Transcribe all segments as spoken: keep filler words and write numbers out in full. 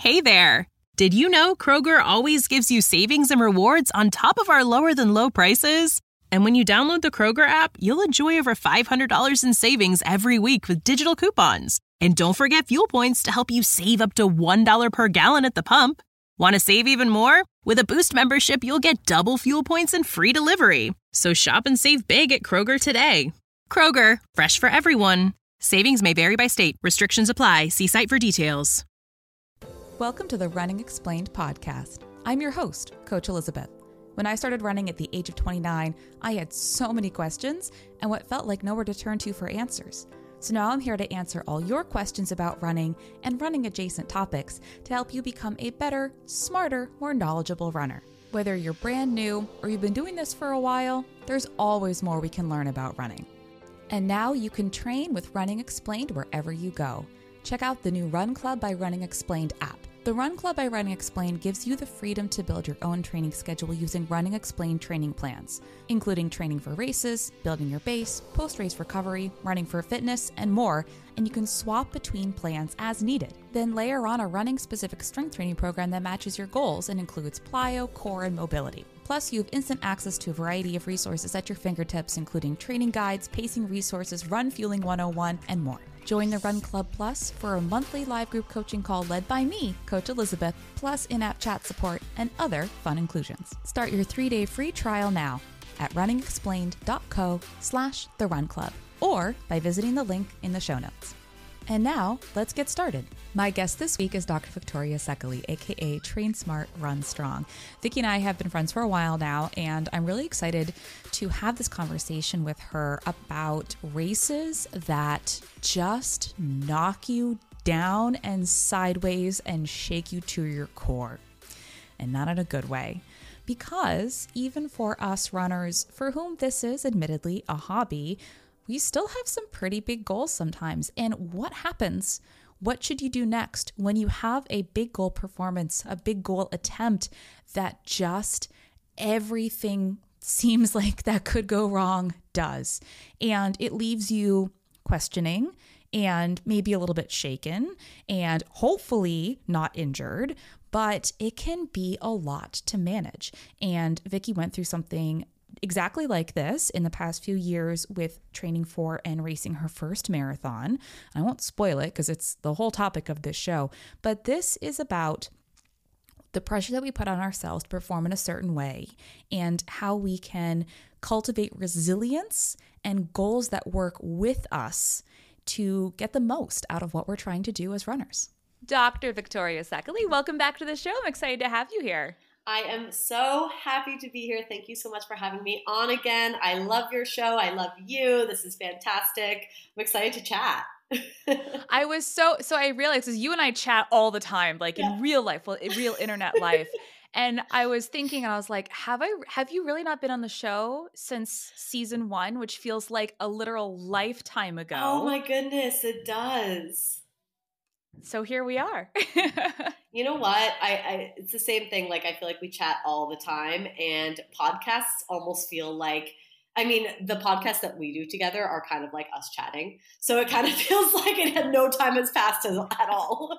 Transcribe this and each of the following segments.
Hey there! Did you know Kroger always gives you savings and rewards on top of our lower-than-low prices? And when you download the Kroger app, you'll enjoy over five hundred dollars in savings every week with digital coupons. And don't forget fuel points to help you save up to one dollar per gallon at the pump. Want to save even more? With a Boost membership, you'll get double fuel points and free delivery. So shop and save big at Kroger today. Kroger, fresh for everyone. Savings may vary by state. Restrictions apply. See site for details. Welcome to the Running Explained podcast. I'm your host, Coach Elizabeth. When I started running at the age of twenty-nine, I had so many questions and what felt like nowhere to turn to for answers. So now I'm here to answer all your questions about running and running adjacent topics to help you become a better, smarter, more knowledgeable runner. Whether you're brand new or you've been doing this for a while, there's always more we can learn about running. And now you can train with Running Explained wherever you go. Check out the new Run Club by Running Explained app. The Run Club by Running Explained gives you the freedom to build your own training schedule using Running Explained training plans, including training for races, building your base, post-race recovery, running for fitness, and more, and you can swap between plans as needed. Then layer on a running-specific strength training program that matches your goals and includes plyo, core, and mobility. Plus, you have instant access to a variety of resources at your fingertips, including training guides, pacing resources, Run Fueling one oh one, and more. Join the Run Club Plus for a monthly live group coaching call led by me, Coach Elizabeth, plus in-app chat support and other fun inclusions. Start your three-day free trial now at runningexplained.co slash the Run Club or by visiting the link in the show notes. And now, let's get started. My guest this week is Doctor Victoria Szekely, aka Train Smart, Run Strong. Vicki and I have been friends for a while now, and I'm really excited to have this conversation with her about races that just knock you down and sideways and shake you to your core. And not in a good way. Because even for us runners, for whom this is admittedly a hobby, we still have some pretty big goals sometimes. And what happens? What should you do next when you have a big goal performance, a big goal attempt that just everything seems like that could go wrong does? And it leaves you questioning and maybe a little bit shaken and hopefully not injured, but it can be a lot to manage. And Vicki went through something exactly like this in the past few years with training for and racing her first marathon. I won't spoil it because it's the whole topic of this show, but this is about the pressure that we put on ourselves to perform in a certain way and how we can cultivate resilience and goals that work with us to get the most out of what we're trying to do as runners. Doctor Victoria Szekely, welcome back to the show. I'm excited to have you here. I am so happy to be here. Thank you so much for having me on again. I love your show. I love you. This is fantastic. I'm excited to chat. I was so, so I realized because you and I chat all the time, like yeah. in real life, in real internet life. And I was thinking, and I was like, have I, have you really not been on the show since season one, which feels like a literal lifetime ago? Oh my goodness, it does. So here we are. You know what? I, I it's the same thing. Like, I feel like we chat all the time, and podcasts almost feel like, I mean, the podcasts that we do together are kind of like us chatting. So it kind of feels like it had no time has passed at all.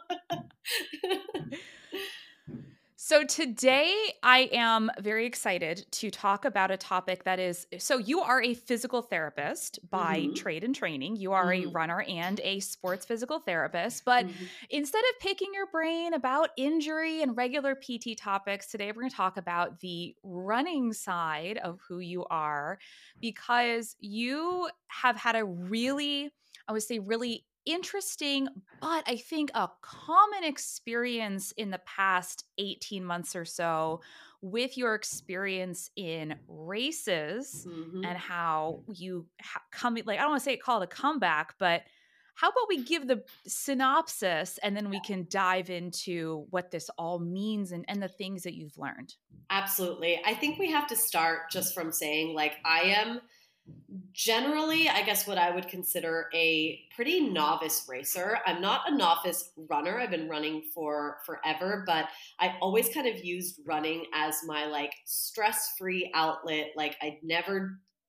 So today I am very excited to talk about a topic that is, so you are a physical therapist by mm-hmm. trade and training. You are mm-hmm. a runner and a sports physical therapist. But mm-hmm. instead of picking your brain about injury and regular P T topics, today we're going to talk about the running side of who you are, because you have had a really, I would say really interesting, but I think a common experience in the past eighteen months or so with your experience in races mm-hmm. and how you ha- come, like, I don't want to say call it a comeback, but how about we give the synopsis and then we can dive into what this all means and, and the things that you've learned. Absolutely. I think we have to start just from saying, like, I am generally, I guess, what I would consider a pretty novice racer. I'm not a novice runner. I've been running for forever, but I always kind of used running as my like stress-free outlet. Like, I'd never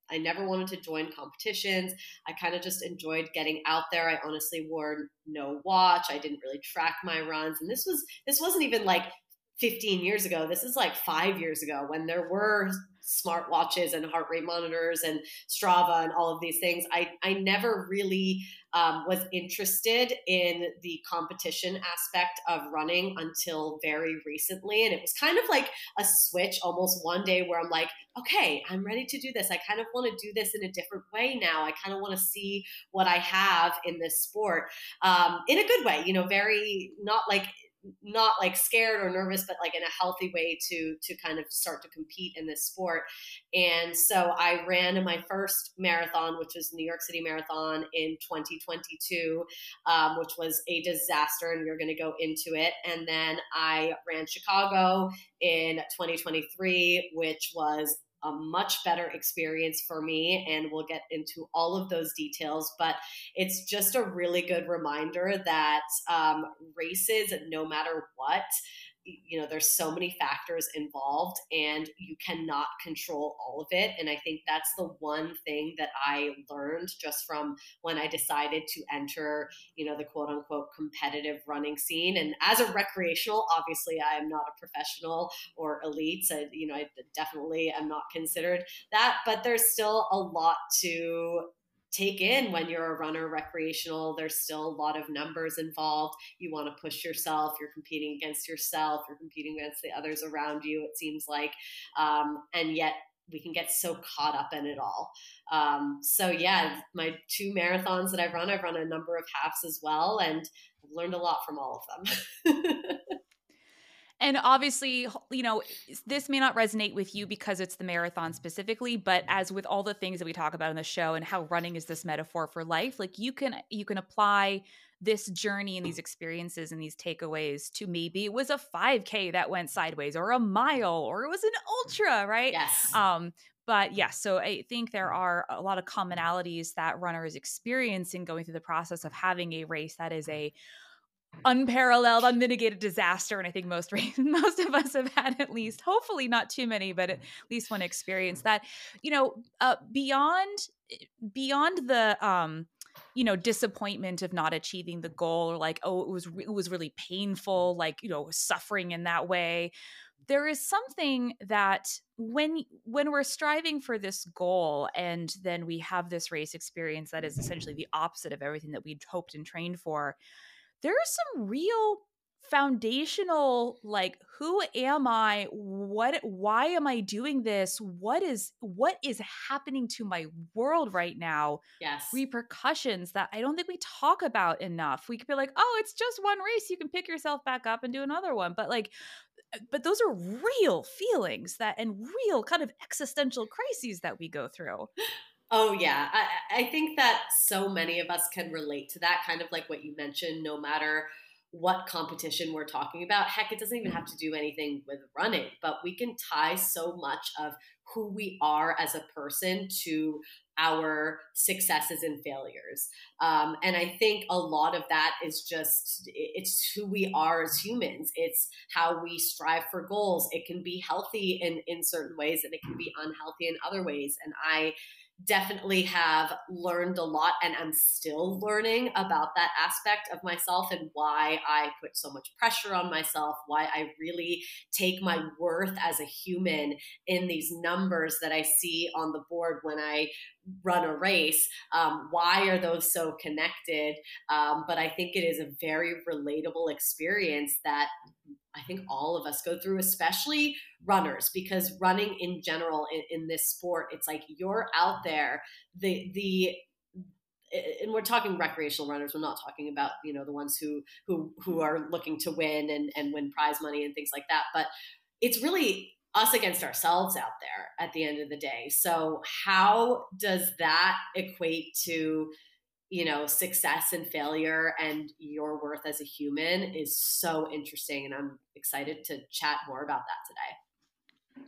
I never wanted to join competitions. I kind of just enjoyed getting out there. I honestly wore no watch. I didn't really track my runs. And this was, this wasn't even like fifteen years ago. This is like five years ago when there were smart watches and heart rate monitors and Strava and all of these things. I, I never really um, was interested in the competition aspect of running until very recently. And it was kind of like a switch almost one day where I'm like, okay, I'm ready to do this. I kind of want to do this in a different way now. I kind of want to see what I have in this sport um, in a good way, you know, very not like not like scared or nervous, but like in a healthy way to, to kind of start to compete in this sport. And so I ran my first marathon, which was New York City Marathon in twenty twenty-two, um, which was a disaster. And we're going to go into it. And then I ran Chicago in twenty twenty-three, which was a much better experience for me. And we'll get into all of those details, but it's just a really good reminder that um, races, no matter what, you know, there's so many factors involved and you cannot control all of it. And I think that's the one thing that I learned just from when I decided to enter, you know, the quote unquote competitive running scene. And as a recreational, obviously I am not a professional or elite. So, you know, I definitely am not considered that, but there's still a lot to take in when you're a runner recreational. There's still a lot of numbers involved. You want to push yourself. You're competing against yourself. You're competing against the others around you, it seems like. Um, and yet we can get so caught up in it all. Um, so yeah, my two marathons that I've run, I've run a number of halves as well. And I've learned a lot from all of them. And obviously, you know, this may not resonate with you because it's the marathon specifically, but as with all the things that we talk about in the show and how running is this metaphor for life, like you can you can apply this journey and these experiences and these takeaways to maybe it was a five K that went sideways or a mile or it was an ultra, right? Yes. Um, but yeah, so I think there are a lot of commonalities that runners experience in going through the process of having a race that is a unparalleled, unmitigated disaster. And I think most most of us have had at least, hopefully not too many, but at least one experience that, you know, uh, beyond beyond the, um, you know, disappointment of not achieving the goal or like, oh, it was re- it was really painful, like, you know, suffering in that way. There is something that when when we're striving for this goal and then we have this race experience that is essentially the opposite of everything that we'd hoped and trained for, there is some real foundational, like, who am I? What, why am I doing this? What is, what is happening to my world right now? Yes. Repercussions that I don't think we talk about enough. We could be like, oh, it's just one race. You can pick yourself back up and do another one. But like, but those are real feelings that, and real kind of existential crises that we go through. Oh, yeah. I, I think that so many of us can relate to that, kind of like what you mentioned, no matter what competition we're talking about. Heck, it doesn't even have to do anything with running, but we can tie so much of who we are as a person to our successes and failures. Um, and I think a lot of that is just, it's who we are as humans. It's how we strive for goals. It can be healthy in, in certain ways and it can be unhealthy in other ways. And I definitely have learned a lot and I'm still learning about that aspect of myself and why I put so much pressure on myself, why I really take my worth as a human in these numbers that I see on the board when I run a race. Um, why are those so connected? Um, but I think it is a very relatable experience that I think all of us go through, especially runners, because running in general in, in this sport, it's like you're out there, the, the, and we're talking recreational runners. We're not talking about, you know, the ones who, who, who are looking to win and, and win prize money and things like that. But it's really us against ourselves out there at the end of the day. So how does that equate to, you know, success and failure and your worth as a human is so interesting. And I'm excited to chat more about that today.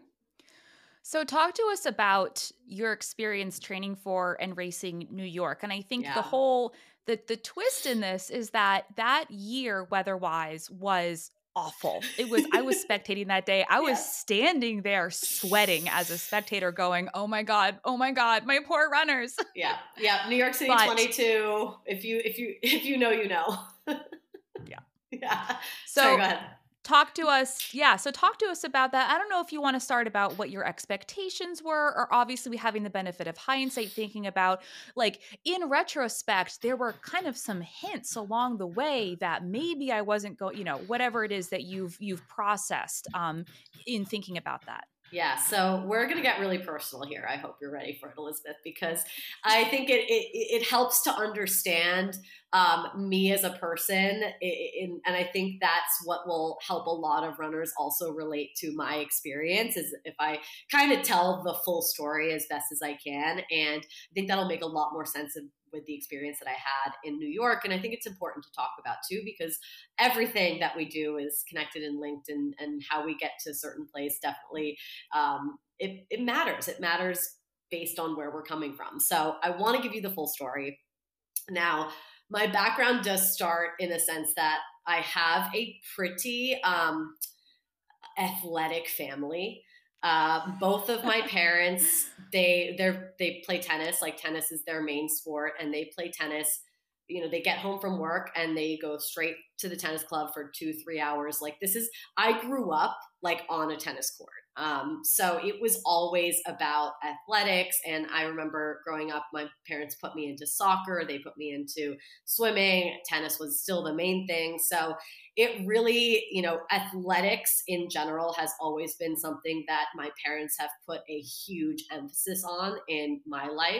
So talk to us about your experience training for and racing New York. And I think yeah. the whole, the, the twist in this is that that year weather-wise was awful. It was, I was spectating that day. I was Yes. standing there sweating as a spectator going, oh my God, oh my God, my poor runners. Yeah. Yeah. New York City But- twenty-two. If you, if you, if you know, you know. Yeah. Yeah. So Sorry, go ahead. talk to us. Yeah. So talk to us about that. I don't know if you want to start about what your expectations were, or obviously we having the benefit of hindsight, thinking about like in retrospect, there were kind of some hints along the way that maybe I wasn't going, you know, whatever it is that you've, you've processed um, in thinking about that. Yeah, so we're going to get really personal here. I hope you're ready for it, Elizabeth, because I think it it, it helps to understand um, me as a person, in, and I think that's what will help a lot of runners also relate to my experience, is if I kind of tell the full story as best as I can, and I think that'll make a lot more sense of with the experience that I had in New York. And I think it's important to talk about too, because everything that we do is connected and linked, and, and how we get to a certain place definitely, um, it, it matters. It matters based on where we're coming from. So I want to give you the full story. Now, my background does start in a sense that I have a pretty um, athletic family. Uh, both of my parents, they they they play tennis. Like tennis is their main sport, and they play tennis. You know, they get home from work and they go straight to the tennis club for two, three hours. Like this is, I grew up like on a tennis court. Um, so it was always about athletics. And I remember growing up, my parents put me into soccer. They put me into swimming. Tennis was still the main thing. So it really, you know, athletics in general has always been something that my parents have put a huge emphasis on in my life,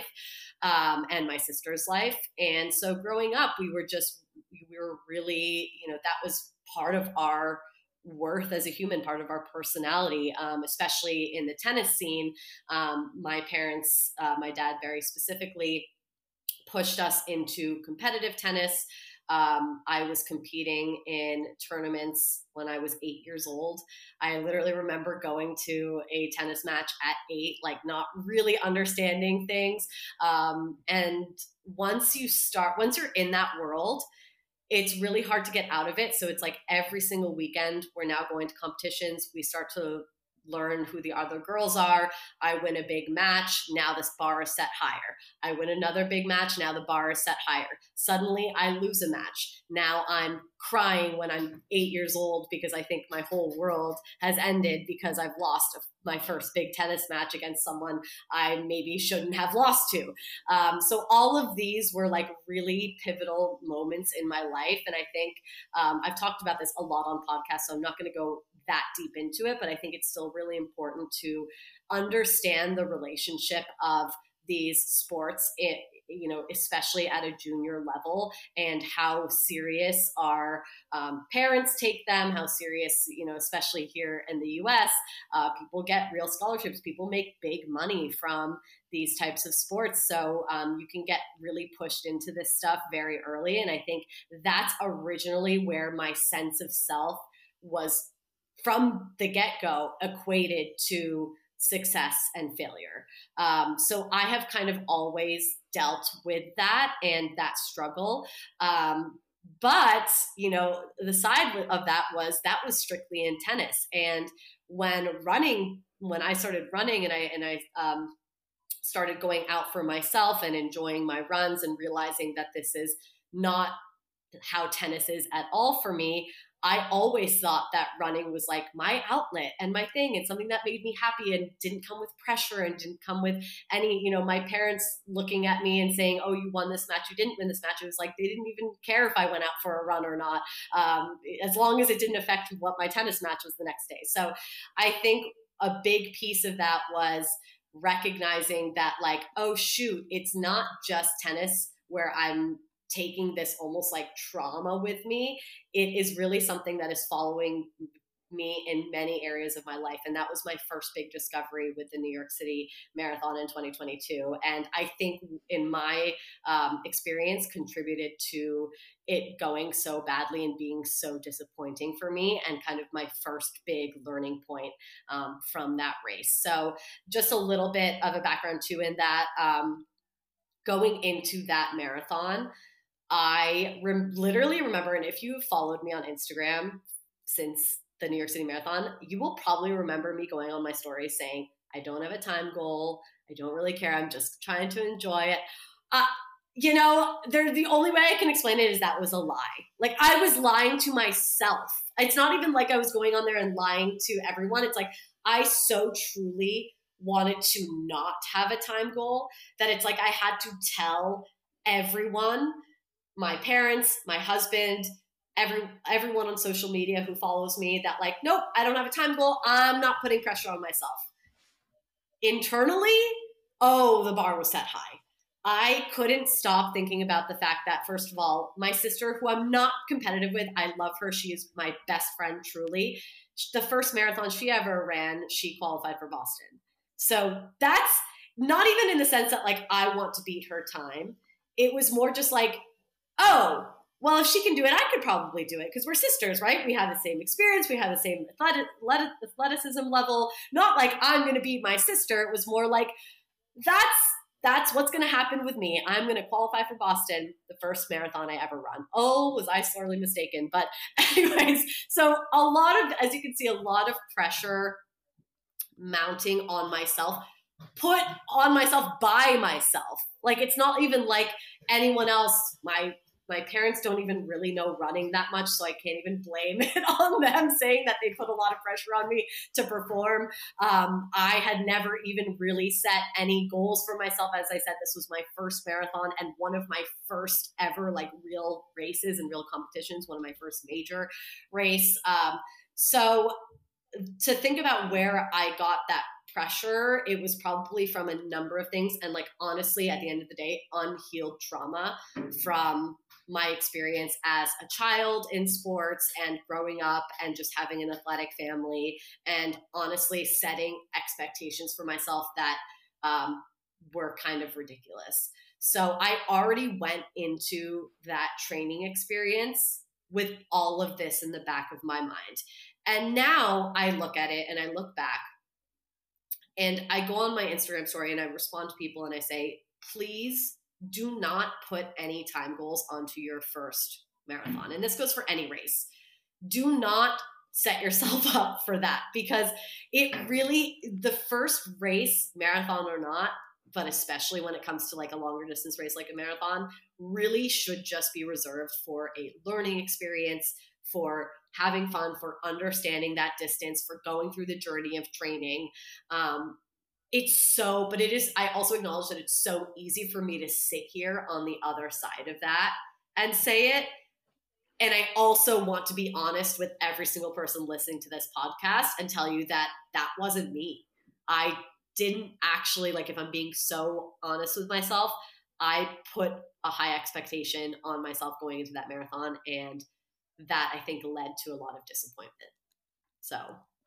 um, and my sister's life. And so growing up, we were just, we were really, you know, that was part of our worth as a human, part of our personality, um, especially in the tennis scene. Um, my parents, uh, my dad very specifically pushed us into competitive tennis. Um, I was competing in tournaments when I was eight years old. I literally remember going to a tennis match at eight, like not really understanding things. Um, and once you start, once you're in that world, it's really hard to get out of it. So it's like every single weekend, we're now going to competitions. We start to learn who the other girls are. I win a big match. Now this bar is set higher. I win another big match. Now the bar is set higher. Suddenly I lose a match. Now I'm crying when I'm eight years old because I think my whole world has ended because I've lost my first big tennis match against someone I maybe shouldn't have lost to. Um, so all of these were like really pivotal moments in my life. And I think um, I've talked about this a lot on podcasts, so I'm not going to go that deep into it, but I think it's still really important to understand the relationship of these sports, it, you know, especially at a junior level, and how serious our um, parents take them, how serious, you know, especially here in the U S, uh, people get real scholarships. People make big money from these types of sports. So um, you can get really pushed into this stuff very early. And I think that's originally where my sense of self was from the get-go equated to success and failure. Um, so I have kind of always dealt with that and that struggle. Um, but, you know, the side of that was that was strictly in tennis. And when running, when I started running and I, and I, um, started going out for myself and enjoying my runs and realizing that this is not how tennis is at all for me, I always thought that running was like my outlet and my thing and something that made me happy and didn't come with pressure and didn't come with any, you know, my parents looking at me and saying, oh, you won this match, you didn't win this match. It was like, they didn't even care if I went out for a run or not, um, as long as it didn't affect what my tennis match was the next day. So I think a big piece of that was recognizing that like, oh shoot, it's not just tennis where I'm taking this almost like trauma with me. It is really something that is following me in many areas of my life. And that was my first big discovery with the New York City Marathon in twenty twenty-two. And I think in my um, experience contributed to it going so badly and being so disappointing for me, and kind of my first big learning point um, from that race. So just a little bit of a background too in that, um, going into that marathon, I rem- literally remember, and if you followed me on Instagram since the New York City Marathon, you will probably remember me going on my story saying, I don't have a time goal. I don't really care. I'm just trying to enjoy it. Uh, you know, they're, the only way I can explain it is that was a lie. Like I was lying to myself. It's not even like I was going on there and lying to everyone. It's like, I so truly wanted to not have a time goal that it's like I had to tell everyone, my parents, my husband, every everyone on social media who follows me that like, nope, I don't have a time goal. I'm not putting pressure on myself. Internally, oh, the bar was set high. I couldn't stop thinking about the fact that, first of all, my sister, who I'm not competitive with, I love her. She is my best friend, truly. The first marathon she ever ran, she qualified for Boston. So that's not even in the sense that like I want to beat her time. It was more just like, oh, well, if she can do it, I could probably do it because we're sisters, right? We have the same experience. We have the same athleticism level. Not like I'm going to beat my sister. It was more like that's that's what's going to happen with me. I'm going to qualify for Boston, the first marathon I ever run. Oh, was I sorely mistaken. But anyways, so a lot of, as you can see, a lot of pressure mounting on myself, put on myself by myself. Like it's not even like anyone else. My My parents don't even really know running that much, so I can't even blame it on them saying that they put a lot of pressure on me to perform. Um, I had never even really set any goals for myself. As I said, this was my first marathon and one of my first ever like real races and real competitions, one of my first major race. Um, so to think about where I got that pressure, it was probably from a number of things. And like, honestly, at the end of the day, unhealed trauma from my experience as a child in sports and growing up and just having an athletic family and honestly setting expectations for myself that um, were kind of ridiculous. So I already went into that training experience with all of this in the back of my mind. And now I look at it and I look back and I go on my Instagram story and I respond to people and I say, please do not put any time goals onto your first marathon. And this goes for any race. Do not set yourself up for that because it really, the first race, marathon or not, but especially when it comes to like a longer distance race like a marathon, really should just be reserved for a learning experience, for having fun, for understanding that distance, for going through the journey of training. Um, it's so, but it is, I also acknowledge that it's so easy for me to sit here on the other side of that and say it. And I also want to be honest with every single person listening to this podcast and tell you that that wasn't me. I didn't actually, like, if I'm being so honest with myself, I put a high expectation on myself going into that marathon, and that I think led to a lot of disappointment. So,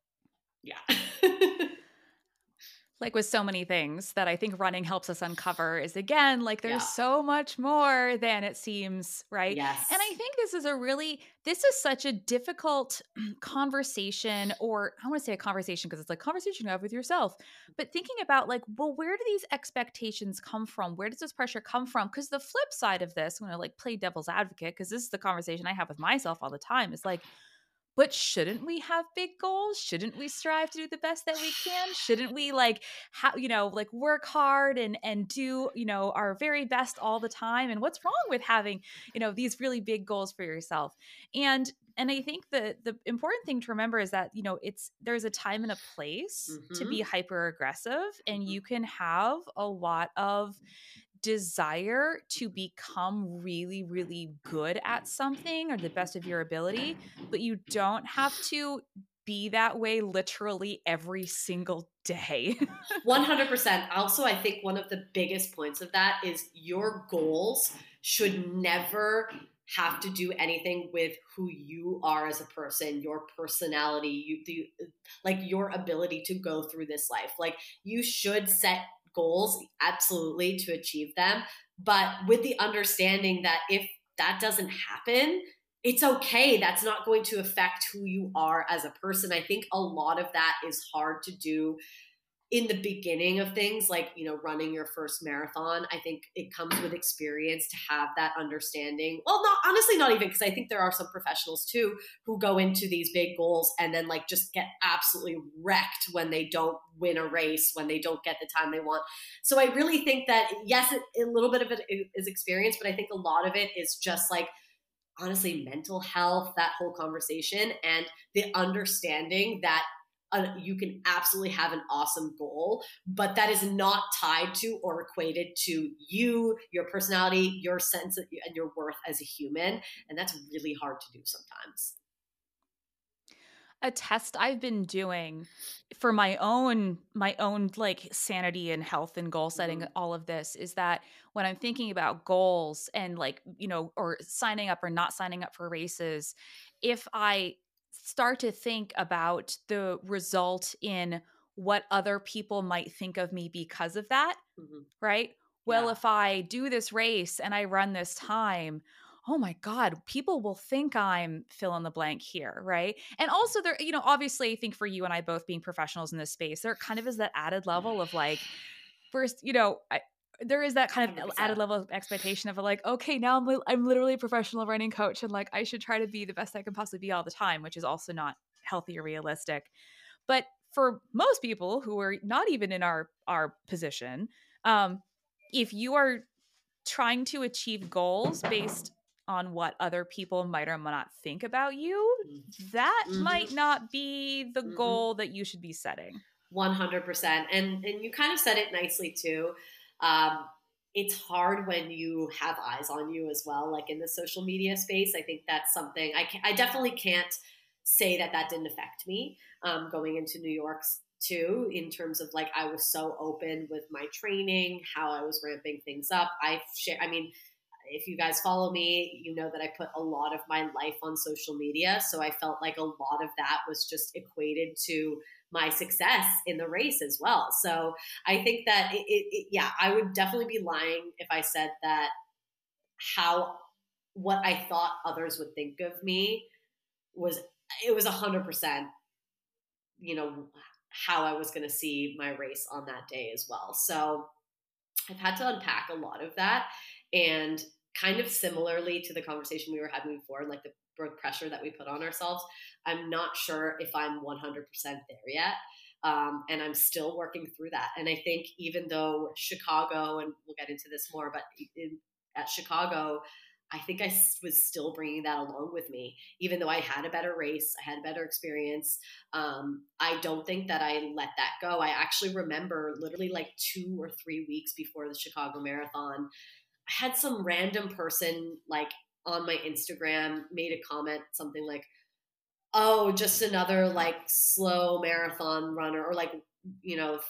yeah. Like with so many things that I think running helps us uncover is, again, like there's Yeah. so much more than it seems, right? Yes. And I think this is a really, this is such a difficult conversation, or I want to say a conversation because it's like conversation you have with yourself, but thinking about like, well, where do these expectations come from? Where does this pressure come from? Because the flip side of this, I'm going to like play devil's advocate, because this is the conversation I have with myself all the time, is like, but shouldn't we have big goals? Shouldn't we strive to do the best that we can? Shouldn't we like, how, you know, like work hard and, and do, you know, our very best all the time? And what's wrong with having, you know, these really big goals for yourself? And, and I think the, the important thing to remember is that, you know, it's, there's a time and a place mm-hmm. to be hyper aggressive, and mm-hmm. you can have a lot of desire to become really, really good at something or the best of your ability, but you don't have to be that way literally every single day. one hundred percent. Also, I think one of the biggest points of that is your goals should never have to do anything with who you are as a person, your personality, you the, like your ability to go through this life. Like, you should set goals, absolutely, to achieve them, but with the understanding that if that doesn't happen, it's okay. That's not going to affect who you are as a person. I think a lot of that is hard to do in the beginning of things, like, you know, running your first marathon, I think it comes with experience to have that understanding. Well, not honestly, not even, because I think there are some professionals too who go into these big goals and then like just get absolutely wrecked when they don't win a race, when they don't get the time they want. So I really think that, yes, it, a little bit of it is experience, but I think a lot of it is just like, honestly, mental health, that whole conversation, and the understanding that Uh, you can absolutely have an awesome goal, but that is not tied to or equated to you, your personality, your sense of, and your worth as a human. And that's really hard to do sometimes. A test I've been doing for my own, my own like sanity and health and goal setting, mm-hmm. all of this is that when I'm thinking about goals and like, you know, or signing up or not signing up for races, if I start to think about the result in what other people might think of me because of that, mm-hmm. right? Well, yeah. if I do this race and I run this time, oh my God, people will think I'm fill in the blank here, right? And also there, you know, obviously I think for you and I both being professionals in this space, there kind of is that added level of like, first, you know, I, there is that kind of one hundred percent added level of expectation of like, okay, now I'm, li- I'm literally a professional running coach and like I should try to be the best I can possibly be all the time, which is also not healthy or realistic. But for most people who are not even in our, our position, um, if you are trying to achieve goals based on what other people might or might not think about you, that mm-hmm. might not be the mm-hmm. goal that you should be setting. one hundred percent. And, and you kind of said it nicely too. Um, it's hard when you have eyes on you as well, like in the social media space. I think that's something I can, I definitely can't say that that didn't affect me um, going into New York too, in terms of like, I was so open with my training, how I was ramping things up. I share, I mean, if you guys follow me, you know that I put a lot of my life on social media. So I felt like a lot of that was just equated to my success in the race as well. So I think that, it, it, it, yeah, I would definitely be lying if I said that how, what I thought others would think of me was, it was a hundred percent, you know, how I was going to see my race on that day as well. So I've had to unpack a lot of that, and kind of similarly to the conversation we were having before, like the pressure that we put on ourselves, I'm not sure if I'm one hundred percent there yet. Um, and I'm still working through that. And I think even though Chicago, and we'll get into this more, but in, at Chicago, I think I was still bringing that along with me, even though I had a better race, I had a better experience. Um, I don't think that I let that go. I actually remember literally like two or three weeks before the Chicago Marathon, I had some random person like on my Instagram made a comment, something like, oh, just another like slow marathon runner, or like, you know,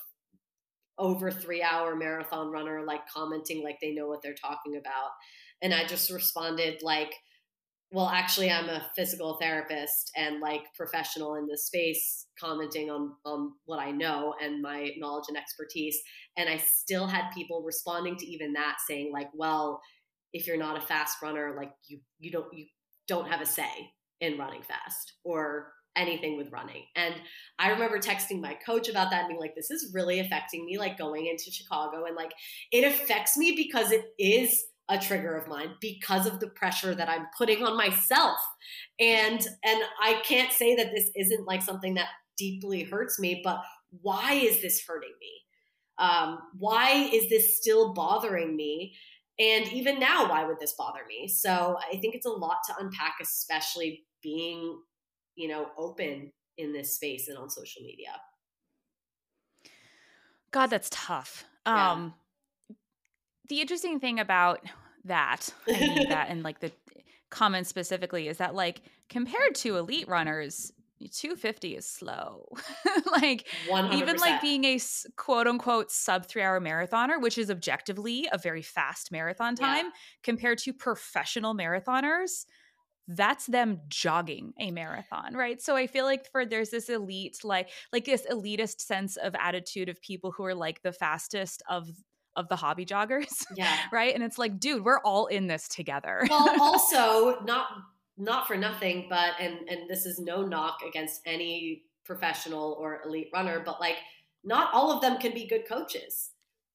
over three hour marathon runner, like commenting like they know what they're talking about. And I just responded like, well, actually I'm a physical therapist and like professional in this space, commenting on, on what I know and my knowledge and expertise. And I still had people responding to even that, saying like, well, if you're not a fast runner, like you, you don't, you don't have a say in running fast or anything with running. And I remember texting my coach about that and being like, this is really affecting me, like going into Chicago. And like, it affects me because it is a trigger of mine because of the pressure that I'm putting on myself. And, and I can't say that this isn't like something that deeply hurts me, but why is this hurting me? Um, why is this still bothering me? And even now, why would this bother me? So I think it's a lot to unpack, especially being, you know, open in this space and on social media. God, that's tough. Yeah. Um, the interesting thing about that, I mean that, and like the comment specifically, is that like compared to elite runners, two fifty is slow. Like one hundred percent. Even like being a quote unquote sub three hour marathoner, which is objectively a very fast marathon time, yeah. compared to professional marathoners, that's them jogging a marathon, right? So I feel like for there's this elite, like like this elitist sense of attitude of people who are like the fastest of of the hobby joggers. Yeah. Right. And it's like, dude, we're all in this together. Well, also not not for nothing, but and and this is no knock against any professional or elite runner, but like not all of them can be good coaches.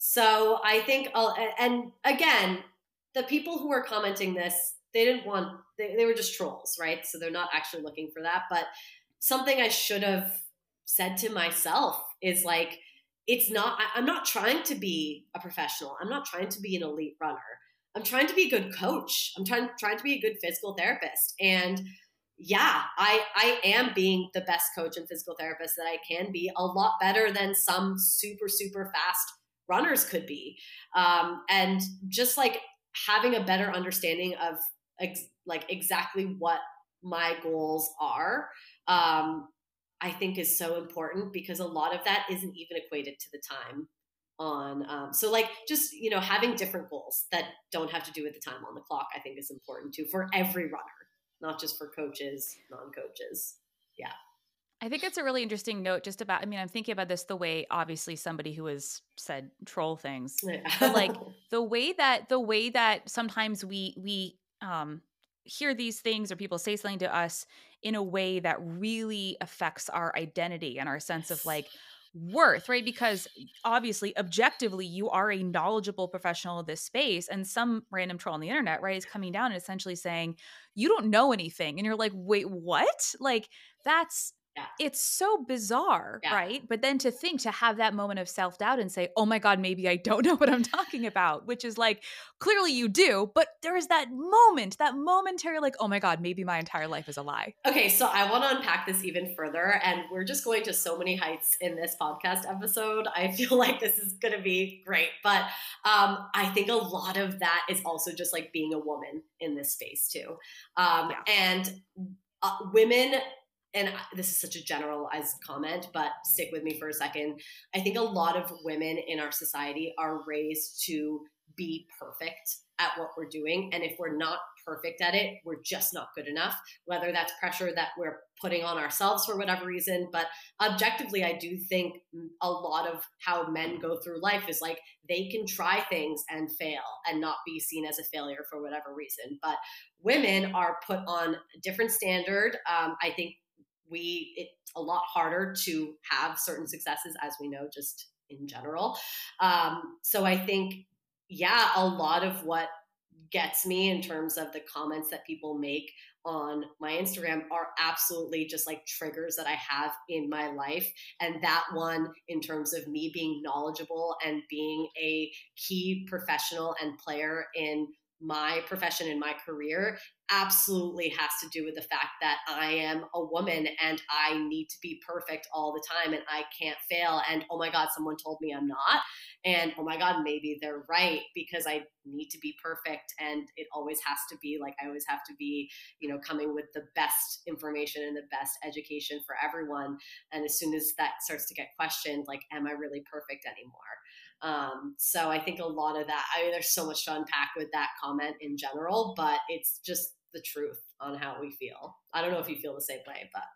So I think, uh, and again, the people who are commenting this, they didn't want, they, they were just trolls, right? So they're not actually looking for that. But something I should have said to myself is like, it's not, I, I'm not trying to be a professional. I'm not trying to be an elite runner. I'm trying to be a good coach. I'm trying, trying to be a good physical therapist. And yeah, I, I am being the best coach and physical therapist that I can be, a lot better than some super, super fast runners could be. Um, and just like having a better understanding of ex- like exactly what my goals are, um, I think is so important, because a lot of that isn't even equated to the time on. Um, so like just, you know, having different goals that don't have to do with the time on the clock, I think is important too, for every runner, not just for coaches, non-coaches. Yeah. I think it's a really interesting note just about, I mean, I'm thinking about this the way, obviously somebody who has said troll things, Yeah. but like the way that, the way that sometimes we, we, um, hear these things or people say something to us in a way that really affects our identity and our sense of like worth, right? Because obviously, objectively, you are a knowledgeable professional of this space, and some random troll on the internet, right, is coming down and essentially saying, you don't know anything. And you're like, wait, what? Like, that's, Yeah. it's so bizarre, Yeah. right? But then to think, to have that moment of self-doubt and say, oh my God, maybe I don't know what I'm talking about, which is like, clearly you do, but there is that moment, that momentary like, oh my God, maybe my entire life is a lie. Okay, so I want to unpack this even further, and we're just going to so many heights in this podcast episode. I feel like this is going to be great, but um, I think a lot of that is also just like being a woman in this space too. Um, Yeah. And uh, women, and this is such a generalized comment, but stick with me for a second. I think a lot of women in our society are raised to be perfect at what we're doing. And if we're not perfect at it, we're just not good enough, whether that's pressure that we're putting on ourselves for whatever reason. But objectively, I do think a lot of how men go through life is like they can try things and fail and not be seen as a failure for whatever reason. But women are put on a different standard. Um, I think we, it's a lot harder to have certain successes, as we know, just in general. Um, so I think, yeah, a lot of what gets me in terms of the comments that people make on my Instagram are absolutely just like triggers that I have in my life. And that one, in terms of me being knowledgeable and being a key professional and player in my profession, in my career, absolutely has to do with the fact that I am a woman and I need to be perfect all the time and I can't fail. And oh my God, someone told me I'm not. And oh my God, maybe they're right, because I need to be perfect. And it always has to be like, I always have to be, you know, coming with the best information and the best education for everyone. And as soon as that starts to get questioned, like, am I really perfect anymore? Um, so I think a lot of that, I mean, there's so much to unpack with that comment in general, but it's just the truth on how we feel. I don't know if you feel the same way, but.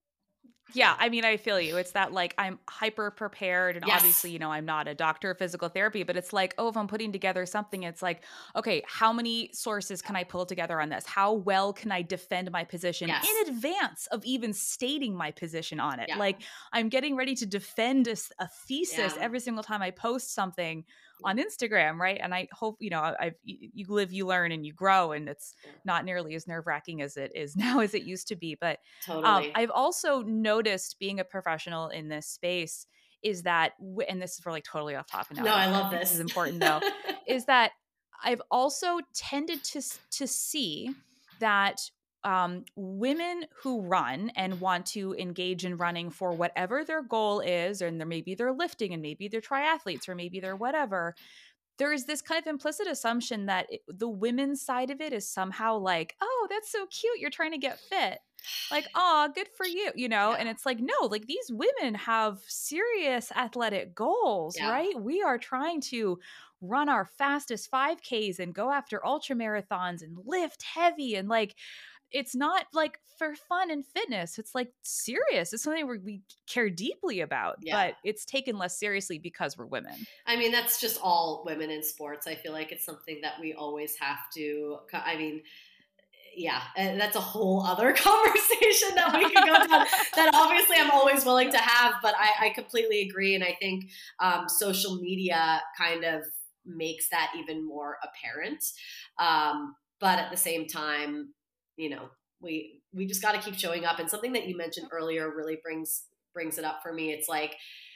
Yeah, I mean, I feel you. It's that like I'm hyper prepared, and Yes. obviously, you know, I'm not a doctor of physical therapy, but it's like, oh, if I'm putting together something, it's like, okay, how many sources can I pull together on this? How well can I defend my position Yes. in advance of even stating my position on it? Yeah. Like I'm getting ready to defend a, a thesis Yeah. every single time I post something on Instagram, right? And I hope, you know, I've you live, you learn, and you grow, and it's Yeah. not nearly as nerve wracking as it is now as it used to be. But Totally. um, I've also noticed being a professional in this space is that, and this is really totally off topic now. No, I love think this. This is important though, is that I've also tended to to see that um, women who run and want to engage in running for whatever their goal is, and there maybe they're lifting, and maybe they're triathletes, or maybe they're whatever, there is this kind of implicit assumption that it, the women's side of it is somehow like, oh, that's so cute, you're trying to get fit. Like, oh, good for you, you know? Yeah. And it's like, no, like these women have serious athletic goals, Yeah. right? We are trying to run our fastest five Ks and go after ultra marathons and lift heavy, and like, it's not like for fun and fitness. It's like serious. It's something we care deeply about, Yeah. but it's taken less seriously because we're women. I mean, that's just all women in sports. I feel like it's something that we always have to, I mean, yeah, and that's a whole other conversation that we could go down that obviously I'm always willing to have, but I, I completely agree. And I think um, social media kind of makes that even more apparent. Um, but at the same time, you know, we, we just got to keep showing up. And something that you mentioned earlier really brings, brings it up for me. It's like,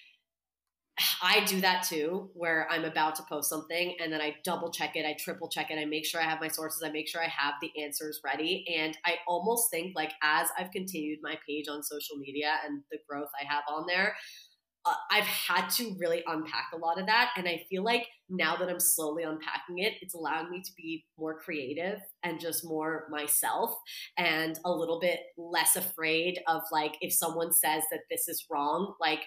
I do that too, where I'm about to post something and then I double check it, I triple check it, I make sure I have my sources, I make sure I have the answers ready. And I almost think like as I've continued my page on social media and the growth I have on there, uh, I've had to really unpack a lot of that. And I feel like now that I'm slowly unpacking it, it's allowing me to be more creative and just more myself and a little bit less afraid of like, if someone says that this is wrong, like,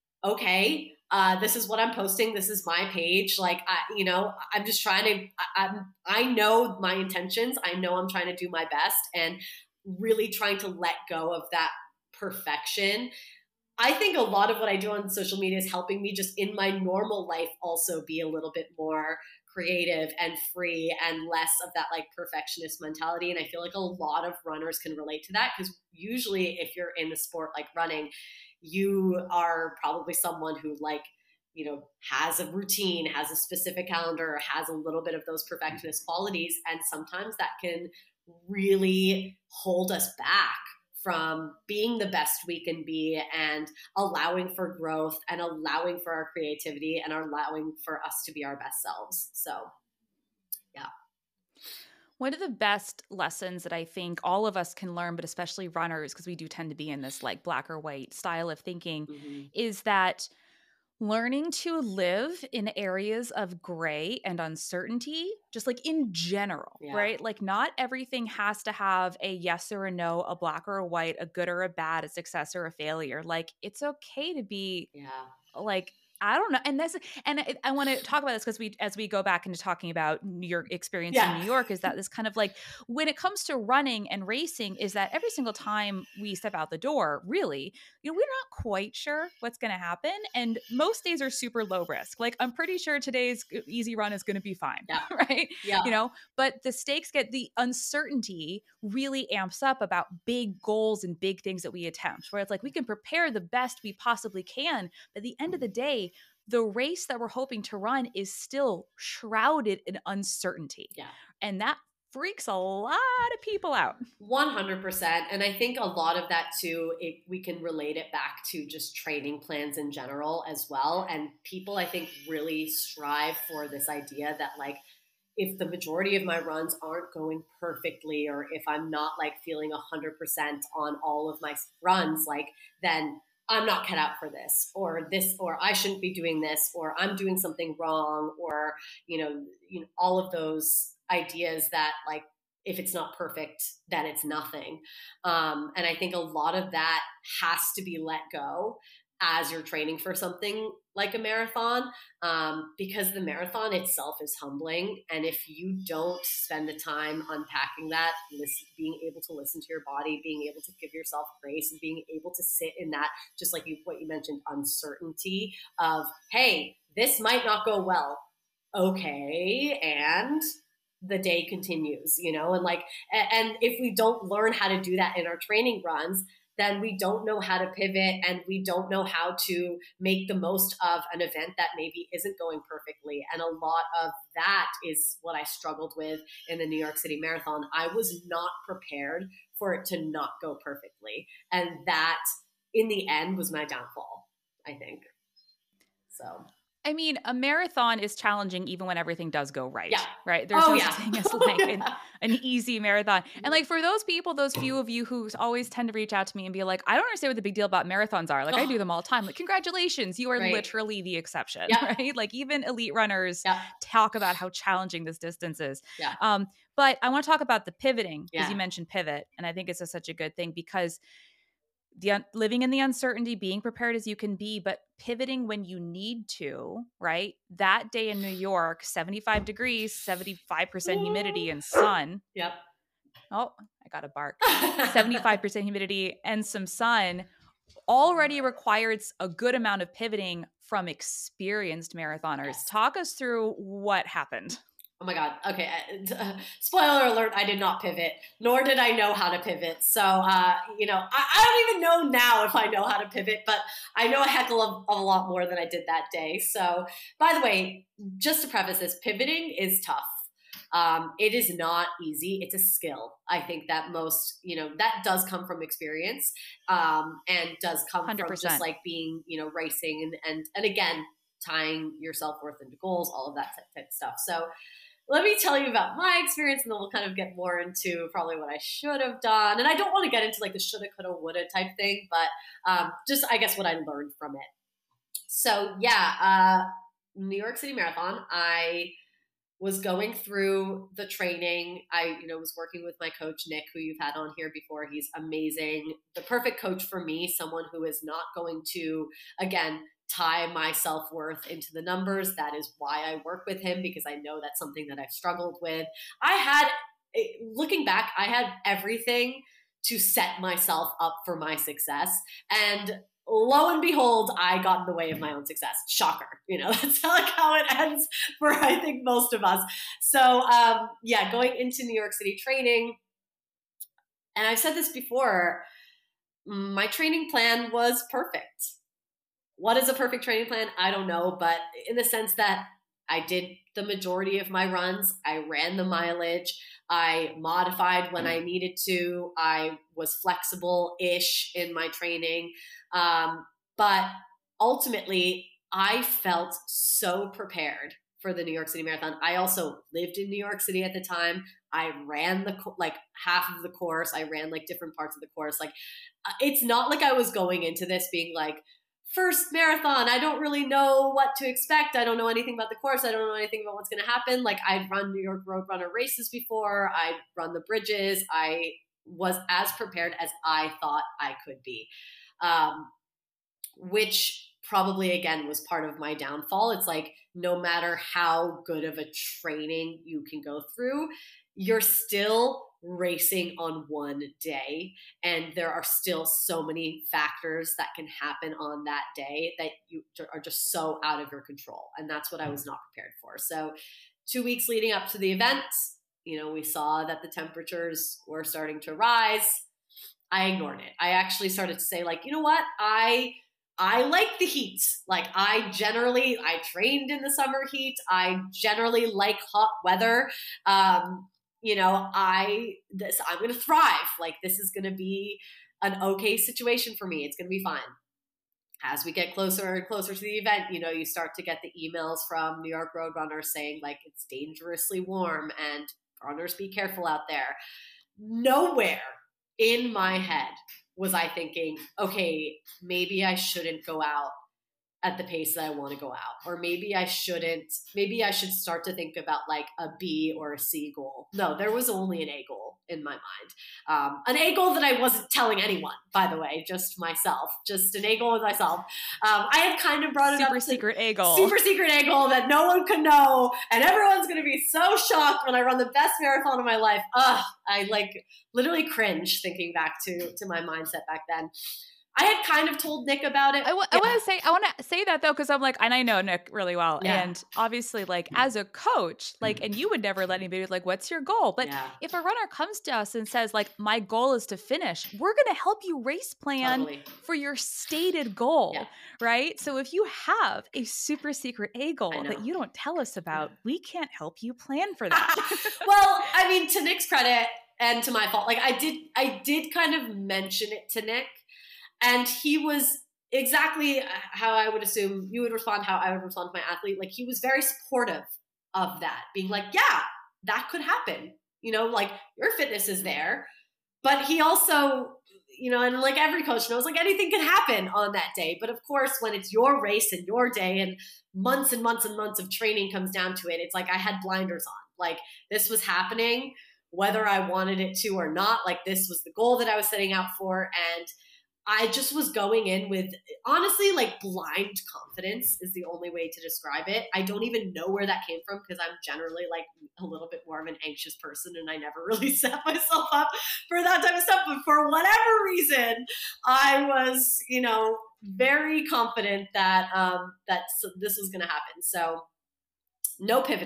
okay, uh, this is what I'm posting. This is my page. Like, I, you know, I'm just trying to, I, I'm, I know my intentions. I know I'm trying to do my best and really trying to let go of that perfection. I think a lot of what I do on social media is helping me just in my normal life also be a little bit more creative and free and less of that like perfectionist mentality. And I feel like a lot of runners can relate to that because usually if you're in a sport like running, you are probably someone who like, you know, has a routine, has a specific calendar, has a little bit of those perfectionist qualities. And sometimes that can really hold us back from being the best we can be and allowing for growth and allowing for our creativity and allowing for us to be our best selves. So, yeah. One of the best lessons that I think all of us can learn, but especially runners, because we do tend to be in this like black or white style of thinking, mm-hmm. is that learning to live in areas of gray and uncertainty, just like in general, yeah. right? Like not everything has to have a yes or a no, a black or a white, a good or a bad, a success or a failure. Like it's okay to be yeah. like, I don't know. And this, and I, I want to talk about this because we, as we go back into talking about your experience yeah. in New York, is that this kind of like, when it comes to running and racing, is that every single time we step out the door, really, you know, we're not quite sure what's going to happen. And most days are super low risk. Like, I'm pretty sure today's easy run is going to be fine. Yeah. Right. Yeah. You know, but the stakes get, the uncertainty really amps up about big goals and big things that we attempt, where it's like, we can prepare the best we possibly can. But at the end of the day, the race that we're hoping to run is still shrouded in uncertainty. Yeah. And that freaks a lot of people out. one hundred percent. And I think a lot of that too, it, we can relate it back to just training plans in general as well. And people, I think, really strive for this idea that like, if the majority of my runs aren't going perfectly, or if I'm not like feeling one hundred percent on all of my runs, like then I'm not cut out for this, or this, or I shouldn't be doing this, or I'm doing something wrong, or, you know, you know, all of those ideas that like, if it's not perfect, then it's nothing. Um, and I think a lot of that has to be let go as you're training for something like a marathon, um, because the marathon itself is humbling. And if you don't spend the time unpacking that, listen, being able to listen to your body, being able to give yourself grace, and being able to sit in that, just like you, what you mentioned, uncertainty of, hey, this might not go well. Okay. And the day continues, you know, and like, and if we don't learn how to do that in our training runs, then we don't know how to pivot, and we don't know how to make the most of an event that maybe isn't going perfectly. And a lot of that is what I struggled with in the New York City Marathon. I was not prepared for it to not go perfectly. And that in the end was my downfall, I think. So. I mean, a marathon is challenging even when everything does go right, yeah. right? There's oh, no yeah. such thing as like an, an easy marathon. And like for those people, those few of you who always tend to reach out to me and be like, I don't understand what the big deal about marathons are. Like oh. I do them all the time. Like, congratulations, you are right. literally the exception, yeah. right? Like even elite runners yeah. talk about how challenging this distance is. Yeah. Um, but I want to talk about the pivoting, because yeah. you mentioned pivot. And I think it's a, such a good thing, because the un- living in the uncertainty, being prepared as you can be, but pivoting when you need to, right? That day in New York, seventy-five degrees, seventy-five percent humidity and sun. Yep. Oh, I got a bark. seventy-five percent humidity and some sun already required a good amount of pivoting from experienced marathoners. Yes. Talk us through what happened. Oh my God. Okay. Uh, spoiler alert. I did not pivot, nor did I know how to pivot. So, uh, you know, I, I don't even know now if I know how to pivot, but I know a heckle of, of a lot more than I did that day. So, by the way, just to preface this, pivoting is tough. Um, it is not easy. It's a skill. I think that most, you know, that does come from experience, um, and does come one hundred percent from just like being, you know, racing and, and, and again, tying your self-worth into goals, all of that type of stuff. So let me tell you about my experience, and then we'll kind of get more into probably what I should have done. And I don't want to get into like the shoulda, coulda, woulda type thing, but um, just, I guess, what I learned from it. So yeah, uh, New York City Marathon, I was going through the training. I, you know, was working with my coach, Nick, who you've had on here before. He's amazing. The perfect coach for me, someone who is not going to, again, tie my self-worth into the numbers. That is why I work with him, because I know that's something that I've struggled with. I had, looking back, I had everything to set myself up for my success. And lo and behold, I got in the way of my own success. Shocker. You know, that's like how it ends for, I think, most of us. So um, yeah, going into New York City training, and I've said this before, my training plan was perfect. What is a perfect training plan? I don't know, but in the sense that I did the majority of my runs, I ran the mileage, I modified when I needed to, I was flexible-ish in my training, um, but ultimately, I felt so prepared for the New York City Marathon. I also lived in New York City at the time. I ran the like half of the course. I ran like different parts of the course. Like, it's not like I was going into this being like, first marathon, I don't really know what to expect. I don't know anything about the course. I don't know anything about what's going to happen. Like, I'd run New York Roadrunner races before. I'd run the bridges. I was as prepared as I thought I could be, um, which probably, again, was part of my downfall. It's like, no matter how good of a training you can go through, you're still racing on one day, and there are still so many factors that can happen on that day that you are just so out of your control, and that's what I was not prepared for. So two weeks leading up to the event, you know, we saw that the temperatures were starting to rise. I ignored it. I actually started to say, like, you know what, I I like the heat. Like, I generally, I trained in the summer heat. I generally like hot weather. Um, you know, I, this, I'm going to thrive. Like, this is going to be an okay situation for me. It's going to be fine. As we get closer and closer to the event, you know, you start to get the emails from New York Roadrunners saying, like, it's dangerously warm and runners, be careful out there. Nowhere in my head was I thinking, okay, maybe I shouldn't go out at the pace that I want to go out. Or maybe I shouldn't, maybe I should start to think about like a B or a C goal. No, there was only an A goal in my mind. Um, an A goal that I wasn't telling anyone, by the way, just myself, just an A goal with myself. Um, I had kind of brought it super up. Super secret A goal. Super secret A goal that no one could know. And everyone's going to be so shocked when I run the best marathon of my life. Ugh, I like literally cringe thinking back to, to my mindset back then. I had kind of told Nick about it. I, w- yeah. I want to say, I want to say that though, because I'm like, and I know Nick really well. Yeah. And obviously, like, as a coach, like, and you would never let anybody like, what's your goal? But Yeah. if a runner comes to us and says, like, my goal is to finish, we're going to help you race plan Totally. for your stated goal. Yeah. Right. So if you have a super secret A goal know. that you don't tell us about, yeah. we can't help you plan for that. Well, I mean, to Nick's credit and to my fault, like I did, I did kind of mention it to Nick. And he was exactly how I would assume you would respond, how I would respond to my athlete. Like, he was very supportive of that, being like, yeah, that could happen. You know, like, your fitness is there. But he also, you know, and like every coach knows, like, anything can happen on that day. But of course, when it's your race and your day and months and months and months of training comes down to it, it's like I had blinders on. Like, this was happening, whether I wanted it to or not. Like, this was the goal that I was setting out for. And I just was going in with, honestly, like, blind confidence is the only way to describe it. I don't even know where that came from, because I'm generally like a little bit more of an anxious person, and I never really set myself up for that type of stuff. But for whatever reason, I was, you know, very confident that um, that this was going to happen. So no pivoting.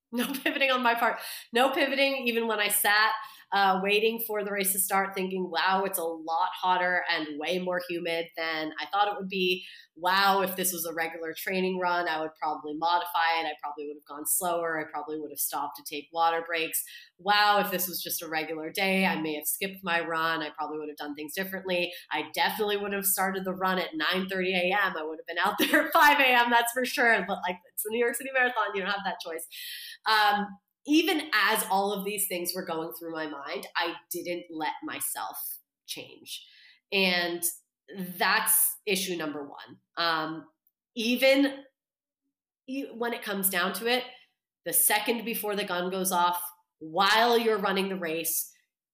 No pivoting on my part. No pivoting even when I sat uh, waiting for the race to start thinking, wow, it's a lot hotter and way more humid than I thought it would be. Wow, if this was a regular training run, I would probably modify it. I probably would have gone slower. I probably would have stopped to take water breaks. Wow, if this was just a regular day, I may have skipped my run. I probably would have done things differently. I definitely would have started the run at nine thirty a.m. I would have been out there at five a.m. That's for sure. But like, it's the New York City Marathon. You don't have that choice. Um, even as all of these things were going through my mind, I didn't let myself change. And that's issue number one. Um, even when it comes down to it, the second before the gun goes off, while you're running the race,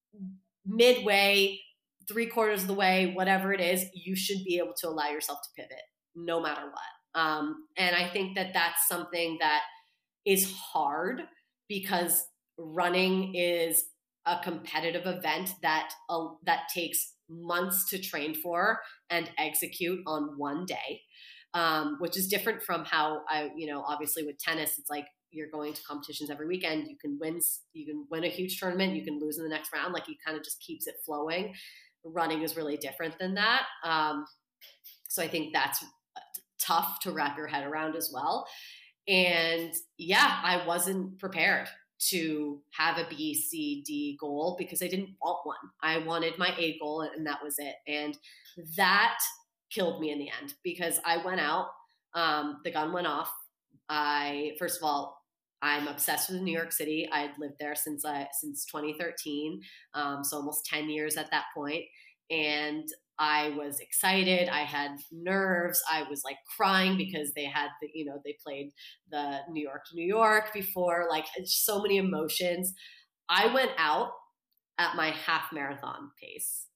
midway, three quarters of the way, whatever it is, you should be able to allow yourself to pivot no matter what. Um, and I think that that's something that is hard because running is a competitive event that uh, that takes months to train for and execute on one day, um, which is different from how I, you know, obviously with tennis, it's like you're going to competitions every weekend. You can win, you can win a huge tournament, you can lose in the next round. Like, it kind of just keeps it flowing. Running is really different than that. Um, so I think that's tough to wrap your head around as well. And yeah, I wasn't prepared to have a B, C, D goal because I didn't want one. I wanted my A goal, and that was it. And that killed me in the end because I went out, um, the gun went off. I, first of all, I'm obsessed with New York City. I'd lived there since I, since twenty thirteen. Um, so almost ten years at that point. And I was excited. I had nerves. I was like crying because they had the, you know, they played the New York, New York before, like so many emotions. I went out at my half marathon pace.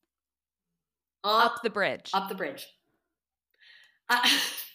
Up, up the bridge. Up the bridge. Uh,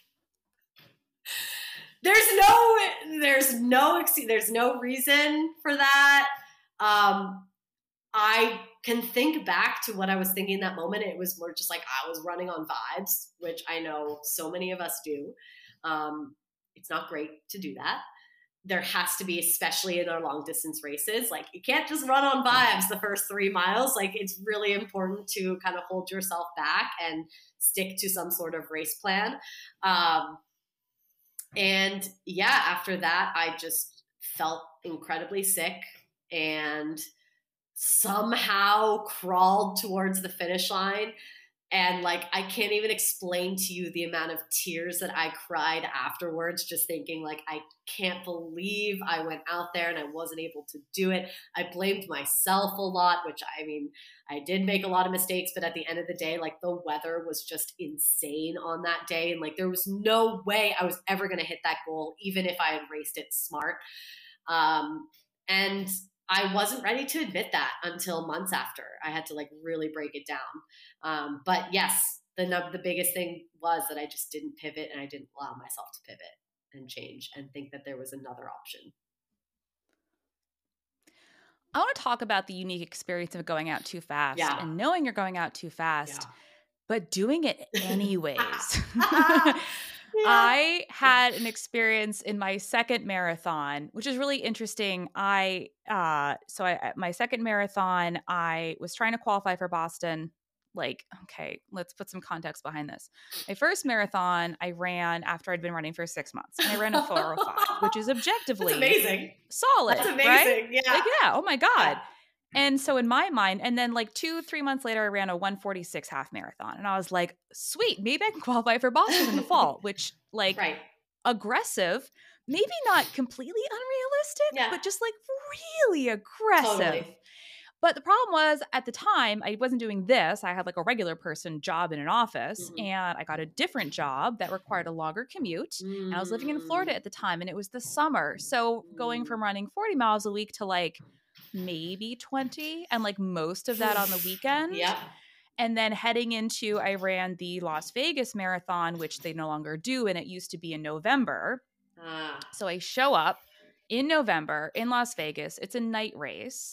there's no, there's no, there's no reason for that. Um, I can think back to what I was thinking in that moment. It was more just like I was running on vibes, which I know so many of us do. Um, it's not great to do that. There has to be, especially in our long distance races, like you can't just run on vibes the first three miles. Like, it's really important to kind of hold yourself back and stick to some sort of race plan. Um, and yeah, after that, I just felt incredibly sick and somehow crawled towards the finish line. And like, I can't even explain to you the amount of tears that I cried afterwards, just thinking like, I can't believe I went out there and I wasn't able to do it. I blamed myself a lot, which I mean, I did make a lot of mistakes, but at the end of the day, like the weather was just insane on that day. And like, there was no way I was ever going to hit that goal, even if I had raced it smart. Um, and I wasn't ready to admit that until months after. I had to like really break it down. Um, but yes, the the biggest thing was that I just didn't pivot, and I didn't allow myself to pivot and change and think that there was another option. I want to talk about the unique experience of going out too fast yeah. and knowing you're going out too fast, yeah. but doing it anyways. Yeah. I had an experience in my second marathon, which is really interesting. I, uh, so I, my second marathon, I was trying to qualify for Boston. Like, okay, let's put some context behind this. My first marathon, I ran after I'd been running for six months, and I ran a four oh five, which is objectively That's amazing. Solid. That's amazing. Right? Yeah. Like, yeah. Oh my God. Yeah. And so in my mind, and then like two, three months later, I ran a one forty-six half marathon. And I was like, sweet, maybe I can qualify for Boston in the fall, which like right. aggressive, maybe not completely unrealistic, yeah. but just like really aggressive. Totally. But the problem was at the time, I wasn't doing this. I had like a regular person job in an office, mm-hmm. and I got a different job that required a longer commute. Mm-hmm. And I was living in Florida at the time, and it was the summer. So going from running forty miles a week to like maybe twenty, and like most of that on the weekend. Yeah. And then heading into, I ran the Las Vegas Marathon, which they no longer do, and it used to be in November. Ah. So I show up in November in Las Vegas. It's a night race.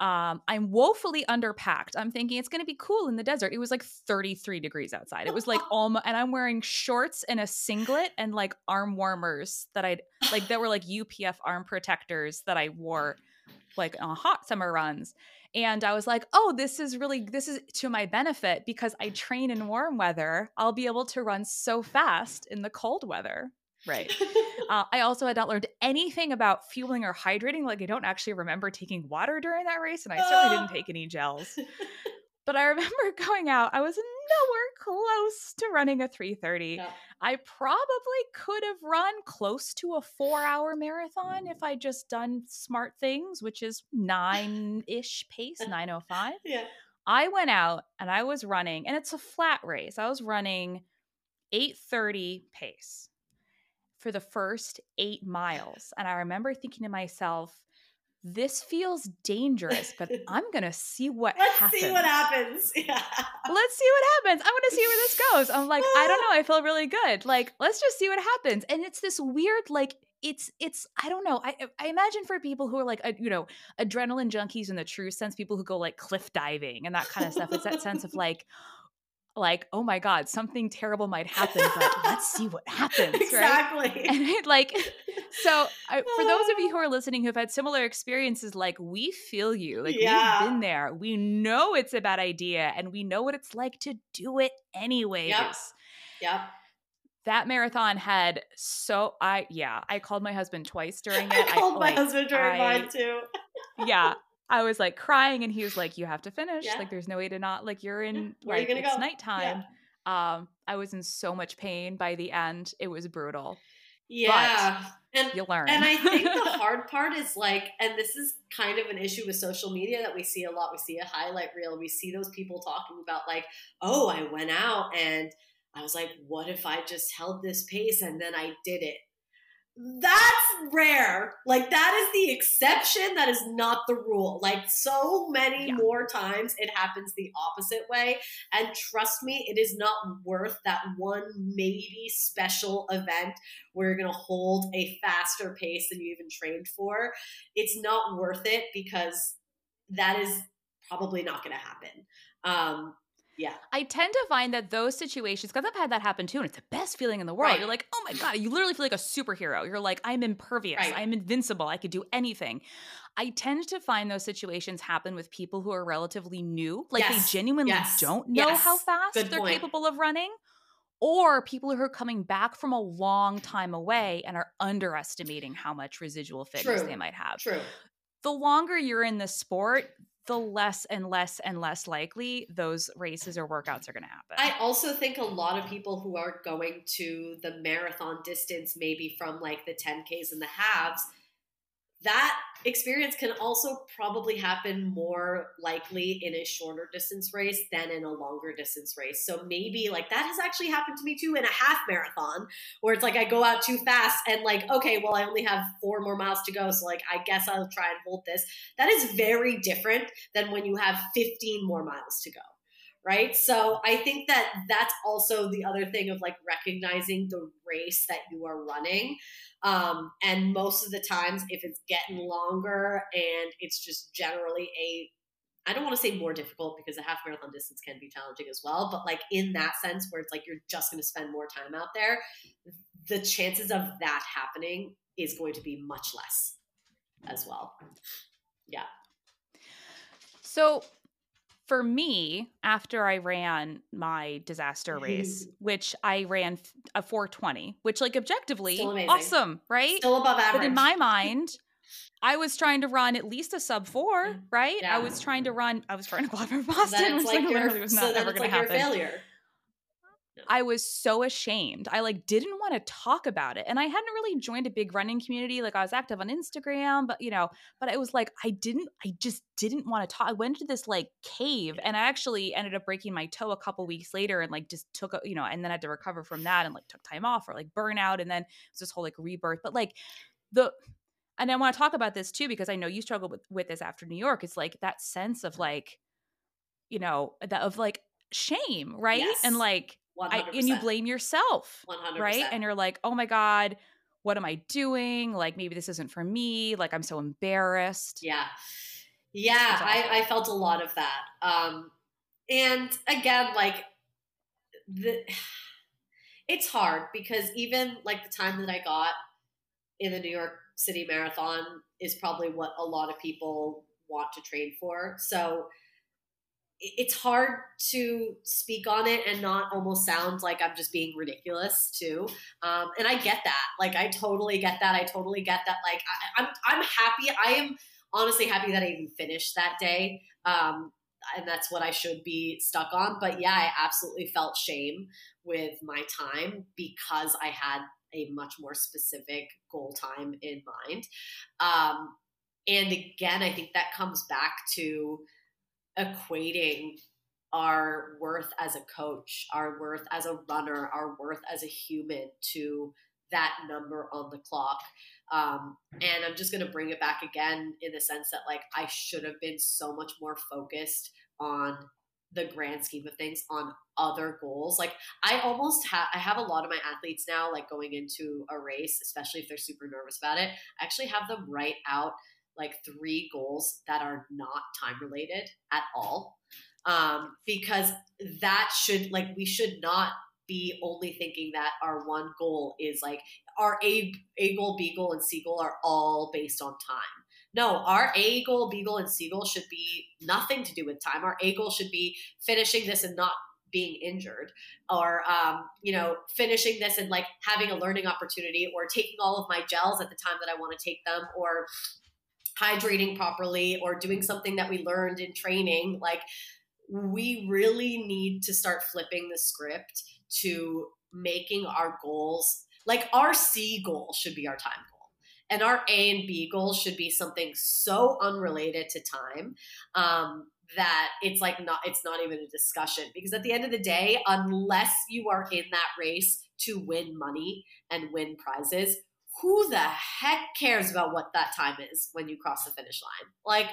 Um, I'm woefully underpacked. I'm thinking it's going to be cool in the desert. It was like thirty-three degrees outside. It was like almost, and I'm wearing shorts and a singlet and like arm warmers that I'd like, that were like U P F arm protectors that I wore like on hot summer runs. And I was like, oh, this is really, this is to my benefit because I train in warm weather. I'll be able to run so fast in the cold weather. Right. Uh, I also had not learned anything about fueling or hydrating. Like I don't actually remember taking water during that race, and I certainly didn't take any gels. But I remember going out. I was nowhere close to running a three thirty. Yeah. I probably could have run close to a four-hour marathon if I'd just done smart things, which is nine-ish pace, nine oh five. Yeah. I went out and I was running, and it's a flat race. I was running eight thirty pace for the first eight miles. And I remember thinking to myself, this feels dangerous, but I'm going to see what Let's happens. see what happens. Yeah. Let's see what happens. I want to see where this goes. I'm like, I don't know. I feel really good. Like, let's just see what happens. And it's this weird, like, it's, it's, I don't know. I I imagine for people who are like, uh, you know, adrenaline junkies in the true sense, people who go like cliff diving and that kind of stuff. It's that sense of like, like, oh my God, something terrible might happen, but let's see what happens. Exactly. Right? And it like, so I, for those of you who are listening who have had similar experiences, like we feel you, like yeah. we've been there. We know it's a bad idea and we know what it's like to do it anyways. Yep. Yep. That marathon had so I, yeah, I called my husband twice during it. I called I, my like, husband during I, mine too. Yeah. I was like crying and he was like, you have to finish. Yeah. Like there's no way to not, like you're in, Where like are you gonna it's go? nighttime. Yeah. Um, I was in so much pain by the end. It was brutal. Yeah. But and you learn. And I think the hard part is like, and this is kind of an issue with social media that we see a lot. We see a highlight reel. We see those people talking about like, oh, I went out and I was like, what if I just held this pace and then I did it? That's rare. Like that is the exception. That is not the rule. Like so many yeah. more times it happens the opposite way. And trust me, it is not worth that one maybe special event where you're going to hold a faster pace than you even trained for. It's not worth it because that is probably not going to happen. Um, Yeah. I tend to find that those situations, because I've had that happen too, and it's the best feeling in the world. Right. You're like, oh my God, you literally feel like a superhero. You're like, I'm impervious. Right. I'm invincible. I could do anything. I tend to find those situations happen with people who are relatively new. Like yes. they genuinely yes. don't know yes. how fast Good they're point. capable of running. Or people who are coming back from a long time away and are underestimating how much residual fitness True. they might have. True. The longer you're in the sport, the less and less and less likely those races or workouts are going to happen. I also think a lot of people who are going to the marathon distance, maybe from like the ten Ks and the halves, that experience can also probably happen more likely in a shorter distance race than in a longer distance race. So maybe like that has actually happened to me too in a half marathon where it's like I go out too fast and like, okay, well, I only have four more miles to go. So like, I guess I'll try and hold this. That is very different than when you have fifteen more miles to go. Right. So I think that that's also the other thing of like recognizing the race that you are running. Um, and most of the times if it's getting longer and it's just generally a, I don't want to say more difficult because a half marathon distance can be challenging as well. But like in that sense where it's like, you're just going to spend more time out there, the chances of that happening is going to be much less as well. Yeah. So for me, after I ran my disaster race, which I ran a four twenty, which like objectively, awesome, right? Still above average. But in my mind, I was trying to run at least a sub four, right? Yeah. I was trying to run, I was trying to qualify for Boston, so which like like literally was not so ever going like to happen. Your failure. I was so ashamed. I like didn't want to talk about it. And I hadn't really joined a big running community. Like I was active on Instagram, but you know, but it was like, I didn't, I just didn't want to talk. I went into this like cave and I actually ended up breaking my toe a couple weeks later and like just took, a, you know, and then I had to recover from that and like took time off or like burnout. And then it was this whole like rebirth, but like the, and I want to talk about this too, because I know you struggled with, with this after New York. It's like that sense of like, you know, that of like shame, right? Yes. And like, I, and you blame yourself, one hundred percent. Right? And you're like, oh my God, what am I doing? Like, maybe this isn't for me. Like, I'm so embarrassed. Yeah. Yeah, I, I felt a lot of that. Um, and again, like the, it's hard because even like the time that I got in the New York City Marathon is probably what a lot of people want to train for. So it's hard to speak on it and not almost sound like I'm just being ridiculous too. Um, and I get that. Like, I totally get that. I totally get that. Like, I, I'm, I'm happy. I am honestly happy that I even finished that day. Um, and that's what I should be stuck on. But yeah, I absolutely felt shame with my time because I had a much more specific goal time in mind. Um, and again, I think that comes back to equating our worth as a coach, our worth as a runner, our worth as a human to that number on the clock. Um, and I'm just going to bring it back again in the sense that like I should have been so much more focused on the grand scheme of things, on other goals. Like I almost have, I have a lot of my athletes now, like going into a race, especially if they're super nervous about it, I actually have them write out like three goals that are not time related at all. Um, because that should like, we should not be only thinking that our one goal is like our A, A goal, B goal, and C goal are all based on time. No, our A goal, B goal, and C goal should be nothing to do with time. Our A goal should be finishing this and not being injured, or, um, you know, finishing this and like having a learning opportunity, or taking all of my gels at the time that I want to take them, or hydrating properly, or doing something that we learned in training. Like we really need to start flipping the script to making our goals, like our C goal should be our time goal, and our A and B goals should be something so unrelated to time um, that it's like not, it's not even a discussion. Because at the end of the day, unless you are in that race to win money and win prizes, who the heck cares about what that time is when you cross the finish line? Like,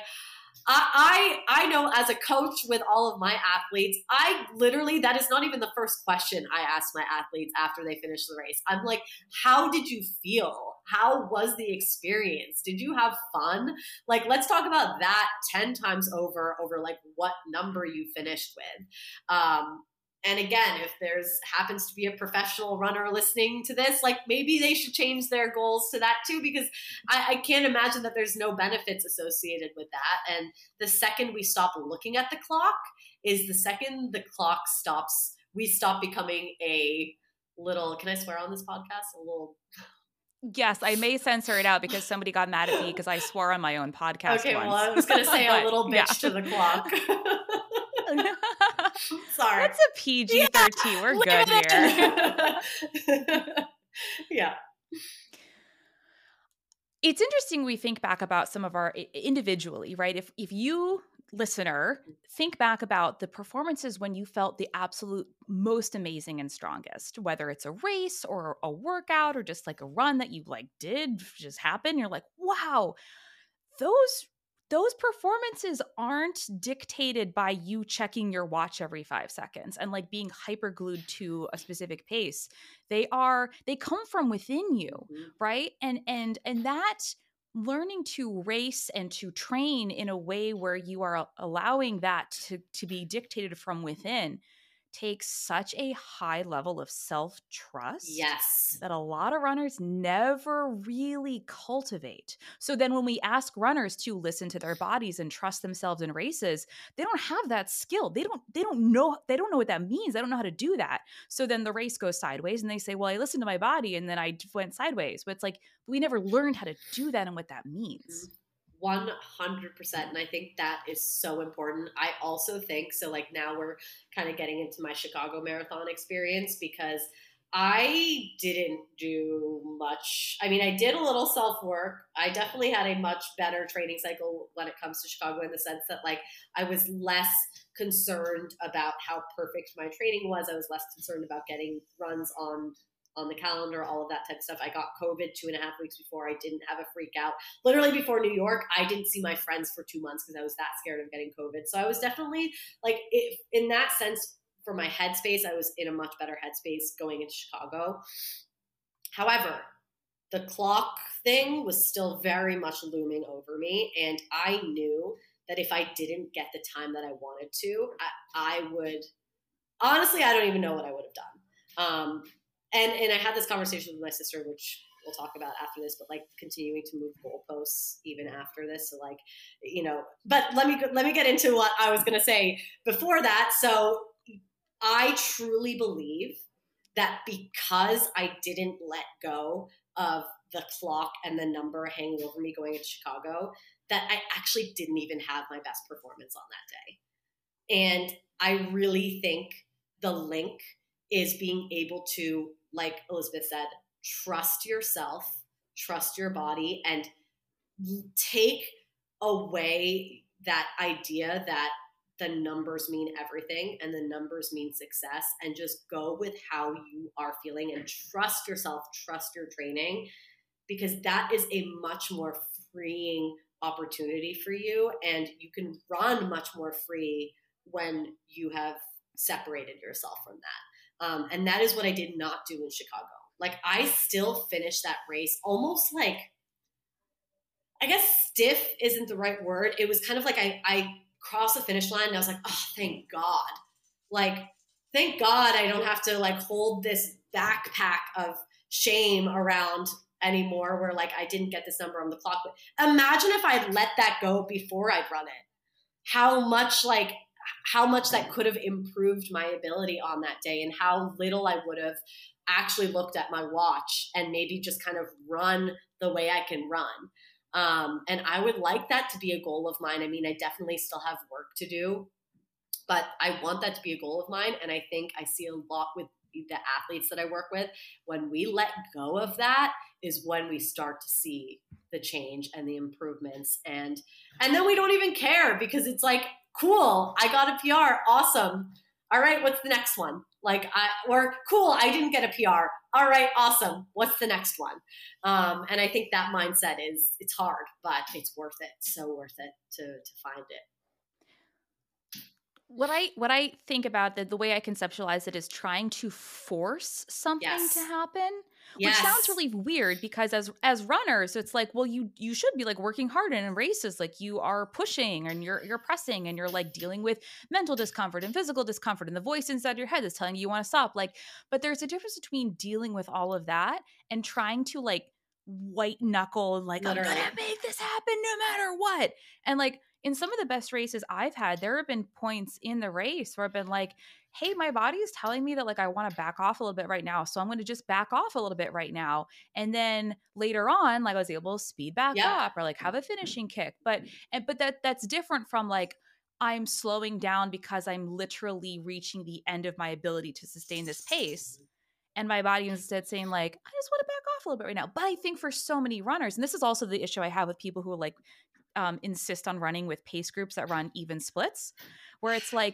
I, I I know as a coach with all of my athletes, I literally, that is not even the first question I ask my athletes after they finish the race. I'm like, how did you feel? How was the experience? Did you have fun? Like, let's talk about that ten times over, over like what number you finished with. Um, And again, if there's happens to be a professional runner listening to this, like maybe they should change their goals to that too, because I, I can't imagine that there's no benefits associated with that. And the second we stop looking at the clock is the second the clock stops, we stop becoming a little, can I swear on this podcast? A little. Yes, I may censor it out because somebody got mad at me because I swore on my own podcast Okay, once. well, I was going to say but, a little bitch yeah. to the clock. Sorry. That's a P G thirteen. Yeah, We're good here. Yeah. It's interesting we think back about some of our individually, right? If if you, listener, think back about the performances when you felt the absolute most amazing and strongest, whether it's a race or a workout or just like a run that you like did just happen, you're like, wow, those Those performances aren't dictated by you checking your watch every five seconds and like being hyper glued to a specific pace. They are, they come from within you, mm-hmm. right? And, and, and that learning to race and to train in a way where you are allowing that to, to be dictated from within takes such a high level of self-trust. Yes. That a lot of runners never really cultivate. So then when we ask runners to listen to their bodies and trust themselves in races, they don't have that skill. They don't, they don't know, they don't know what that means. They don't know how to do that. So then the race goes sideways and they say, well, I listened to my body and then I went sideways. But it's like, we never learned how to do that and what that means. one hundred percent. And I think that is so important. I also think, so like now we're kind of getting into my Chicago Marathon experience, because I didn't do much. I mean, I did a little self-work. I definitely had a much better training cycle when it comes to Chicago, in the sense that like I was less concerned about how perfect my training was. I was less concerned about getting runs on on the calendar, all of that type of stuff. I got COVID two and a half weeks before. I didn't have a freak out. Literally before New York, I didn't see my friends for two months because I was that scared of getting COVID. So I was definitely like, if, in that sense, for my headspace, I was in a much better headspace going into Chicago. However, the clock thing was still very much looming over me. And I knew that if I didn't get the time that I wanted to, I, I would, honestly, I don't even know what I would have done. Um, and, and I had this conversation with my sister, which we'll talk about after this, but like continuing to move goalposts even after this. So like, you know, but let me, let me get into what I was going to say before that. So I truly believe that because I didn't let go of the clock and the number hanging over me going into Chicago, that I actually didn't even have my best performance on that day. And I really think the link is being able to, like Elizabeth said, trust yourself, trust your body, and take away that idea that the numbers mean everything and the numbers mean success, and just go with how you are feeling and trust yourself, trust your training, because that is a much more freeing opportunity for you, and you can run much more free when you have separated yourself from that. Um, and that is what I did not do in Chicago. Like I still finished that race almost like, I guess stiff isn't the right word. It was kind of like I, I crossed the finish line and I was like, oh, thank God. Like, thank God I don't have to like hold this backpack of shame around anymore where like I didn't get this number on the clock. But imagine if I'd let that go before I'd run it. How much like, how much that could have improved my ability on that day, and how little I would have actually looked at my watch and maybe just kind of run the way I can run. Um, and I would like that to be a goal of mine. I mean, I definitely still have work to do, but I want that to be a goal of mine. And I think I see a lot with the athletes that I work with. When we let go of that is when we start to see the change and the improvements. And, and then we don't even care because it's like, cool, I got a P R. Awesome. All right. What's the next one? Like I, or cool, I didn't get a P R. All right. Awesome. What's the next one? Um, and I think that mindset is, it's hard, but it's worth it. So worth it to, to find it. What I what I think about the, the way I conceptualize it is trying to force something Yes. to happen, Yes. which sounds really weird because as as runners, it's like, well, you you should be like working hard, and in races, like you are pushing and you're you're pressing and you're like dealing with mental discomfort and physical discomfort, and the voice inside your head is telling you you want to stop. Like, but there's a difference between dealing with all of that and trying to like white knuckle and like, Literally. I'm gonna make this happen no matter what. And like in some of the best races I've had, there have been points in the race where I've been like, hey, my body is telling me that like I want to back off a little bit right now. So I'm going to just back off a little bit right now. And then later on, like I was able to speed back Yeah. up or like have a finishing kick. But and but that that's different from like I'm slowing down because I'm literally reaching the end of my ability to sustain this pace. And my body is instead saying like, I just want to back off a little bit right now. But I think for so many runners, and this is also the issue I have with people who like um, insist on running with pace groups that run even splits, where it's like,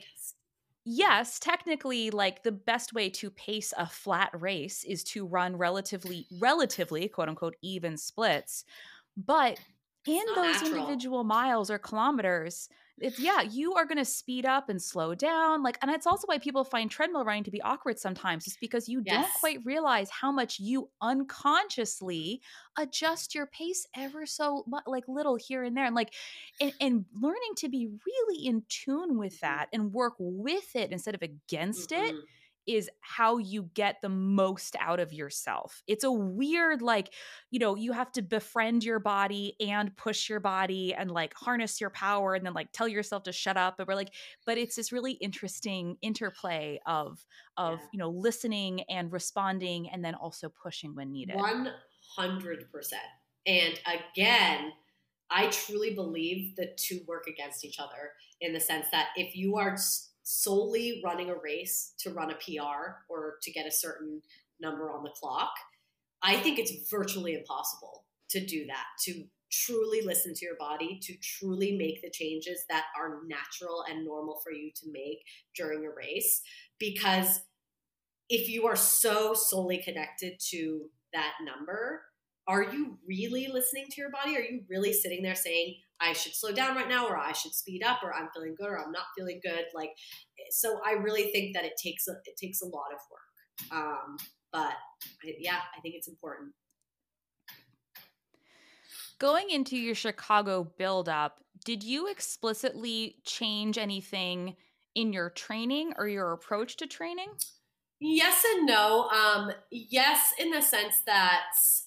yes, technically, like the best way to pace a flat race is to run relatively, relatively, quote unquote, even splits. But in those natural. individual miles or kilometers, it's yeah, you are going to speed up and slow down. Like, and it's also why people find treadmill running to be awkward sometimes. It's because you yes. don't quite realize how much you unconsciously adjust your pace ever so like little here and there. And like, and, and learning to be really in tune with that and work with it instead of against mm-hmm. it is how you get the most out of yourself. It's a weird, like, you know, you have to befriend your body and push your body and like harness your power and then like tell yourself to shut up. But we're like, but it's this really interesting interplay of, of, yeah. you know, listening and responding and then also pushing when needed. one hundred percent. And again, I truly believe the two work against each other in the sense that if you are solely running a race to run a P R or to get a certain number on the clock, I think it's virtually impossible to do that, to truly listen to your body, to truly make the changes that are natural and normal for you to make during a race. Because if you are so solely connected to that number, are you really listening to your body? Are you really sitting there saying, I should slow down right now, or I should speed up, or I'm feeling good, or I'm not feeling good? Like, so I really think that it takes a, it takes a lot of work. Um, but I, yeah, I think it's important. Going into your Chicago buildup, did you explicitly change anything in your training or your approach to training? Yes and no. Um, yes, in the sense that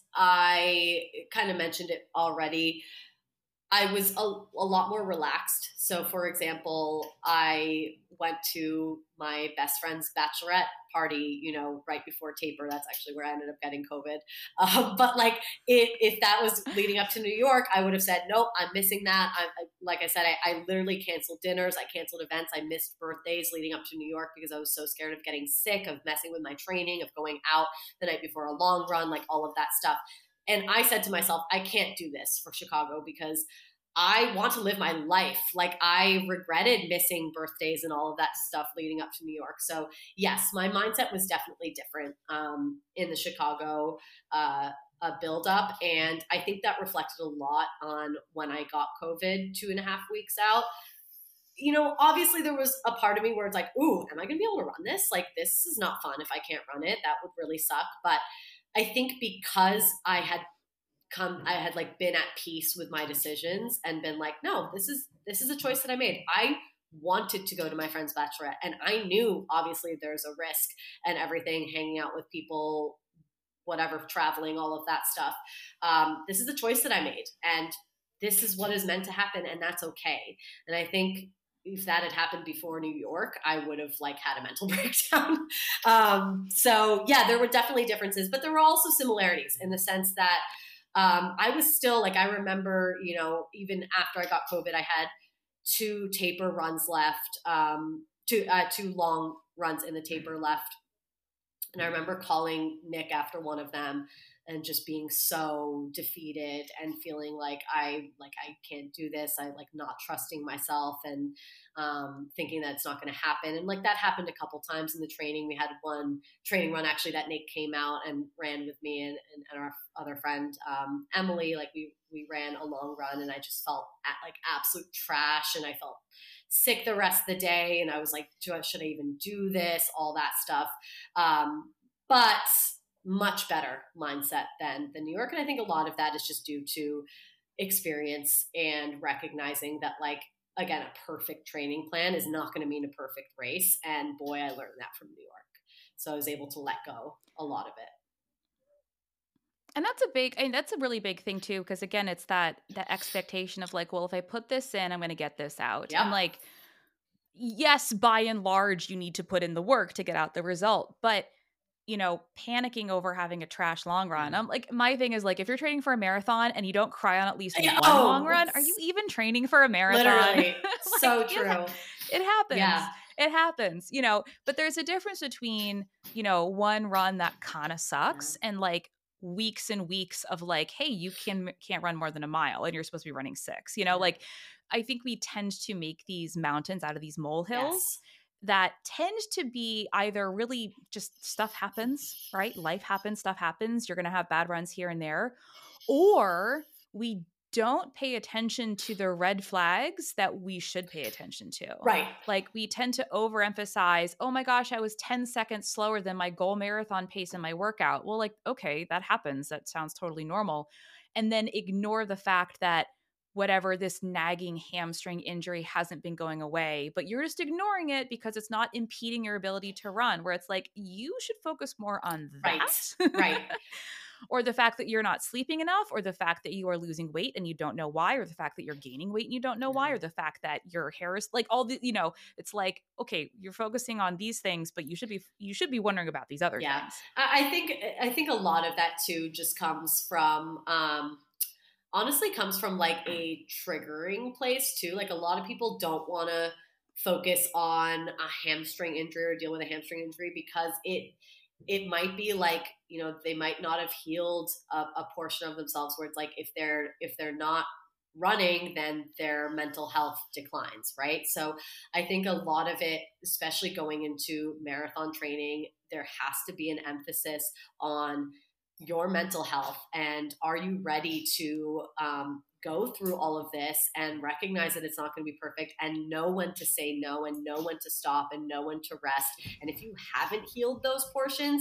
I kind of mentioned it already. I was a, a lot more relaxed. So, for example, I went to my best friend's bachelorette party, you know, right before taper. That's actually where I ended up getting COVID. Um, but like, it, if that was leading up to New York, I would have said, nope, I'm missing that. I, I, like I said, I, I literally canceled dinners. I canceled events. I missed birthdays leading up to New York because I was so scared of getting sick, of messing with my training, of going out the night before a long run, like all of that stuff. And I said to myself, I can't do this for Chicago because I want to live my life. Like, I regretted missing birthdays and all of that stuff leading up to New York. So yes, my mindset was definitely different um, in the Chicago uh, uh, buildup. And I think that reflected a lot on when I got COVID two and a half weeks out. You know, obviously there was a part of me where it's like, ooh, am I going to be able to run this? Like, this is not fun if I can't run it. That would really suck. But I think because I had come, I had like been at peace with my decisions and been like, no, this is, this is a choice that I made. I wanted to go to my friend's bachelorette, and I knew obviously there's a risk and everything, hanging out with people, whatever, traveling, all of that stuff. Um, this is a choice that I made, and this is what is meant to happen, and that's okay. And I think if that had happened before New York, I would have like had a mental breakdown. um, so yeah, there were definitely differences, but there were also similarities in the sense that Um, I was still like, I remember, you know, even after I got COVID, I had two taper runs left, um, two, uh, two long runs in the taper left. And I remember calling Nick after one of them and just being so defeated and feeling like I, like, I can't do this. I like not trusting myself and um, thinking that it's not going to happen. And like that happened a couple times in the training. We had one training run actually that Nick came out and ran with me and, and, and our other friend, um, Emily. Like we, we ran a long run, and I just felt at, like absolute trash. And I felt sick the rest of the day. And I was like, should I even do this? All that stuff. Um, but much better mindset than the New York. And I think a lot of that is just due to experience and recognizing that, like, again, a perfect training plan is not going to mean a perfect race. And boy, I learned that from New York. So I was able to let go a lot of it. And that's a big, I mean, that's a really big thing too, because again, it's that that expectation of like, well, if I put this in, I'm going to get this out. Yep. And like, yes, by and large, you need to put in the work to get out the result. But, you know, panicking over having a trash long run. I'm like, my thing is like, if you're training for a marathon and you don't cry on at least one oh, long run, are you even training for a marathon? Literally. Like, so true. It, it happens. Yeah. It happens, you know, but there's a difference between, you know, one run that kind of sucks yeah. and like weeks and weeks of like, hey, you can, can't run more than a mile and you're supposed to be running six, you know, yeah. like I think we tend to make these mountains out of these molehills. Yes. That tend to be either really just stuff happens, right? Life happens, stuff happens. You're going to have bad runs here and there. Or we don't pay attention to the red flags that we should pay attention to. Right. Like we tend to overemphasize, oh my gosh, I was ten seconds slower than my goal marathon pace in my workout. Well, like, okay, that happens. That sounds totally normal. And then ignore the fact that whatever, this nagging hamstring injury hasn't been going away, but you're just ignoring it because it's not impeding your ability to run, where it's like, you should focus more on that. Right, right. Or the fact that you're not sleeping enough, or the fact that you are losing weight and you don't know why, or the fact that you're gaining weight and you don't know why, or the fact that your hair is like all the, you know, it's like, okay, you're focusing on these things, but you should be, you should be wondering about these other yeah. things. I think, I think a lot of that too just comes from, um, honestly comes from like a triggering place too. Like a lot of people don't want to focus on a hamstring injury or deal with a hamstring injury because it, it might be like, you know, they might not have healed a, a portion of themselves where it's like, if they're, if they're not running, then their mental health declines. Right. So I think a lot of it, especially going into marathon training, there has to be an emphasis on your mental health. And are you ready to um, go through all of this and recognize that it's not going to be perfect, and know when to say no, and know when to stop, and know when to rest. And if you haven't healed those portions,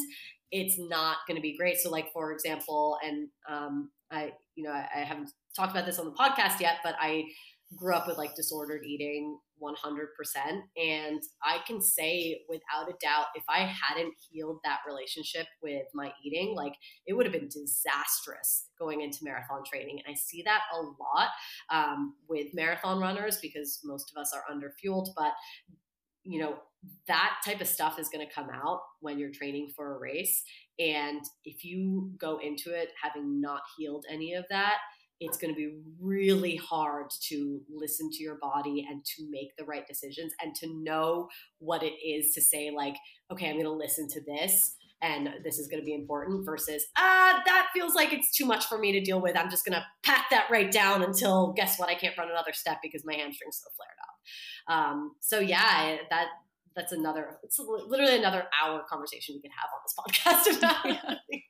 it's not going to be great. So like, for example, and um, I, you know, I, I haven't talked about this on the podcast yet, but I grew up with like disordered eating one hundred percent. And I can say without a doubt, if I hadn't healed that relationship with my eating, like it would have been disastrous going into marathon training. And I see that a lot um, with marathon runners because most of us are under fueled, but you know, that type of stuff is going to come out when you're training for a race. And if you go into it having not healed any of that, it's going to be really hard to listen to your body and to make the right decisions and to know what it is to say like, okay, I'm going to listen to this and this is going to be important versus, ah, that feels like it's too much for me to deal with. I'm just going to pack that right down until guess what? I can't run another step because my hamstring's so flared up. Um, so yeah, that, that's another, it's literally another hour conversation we can have on this podcast about it.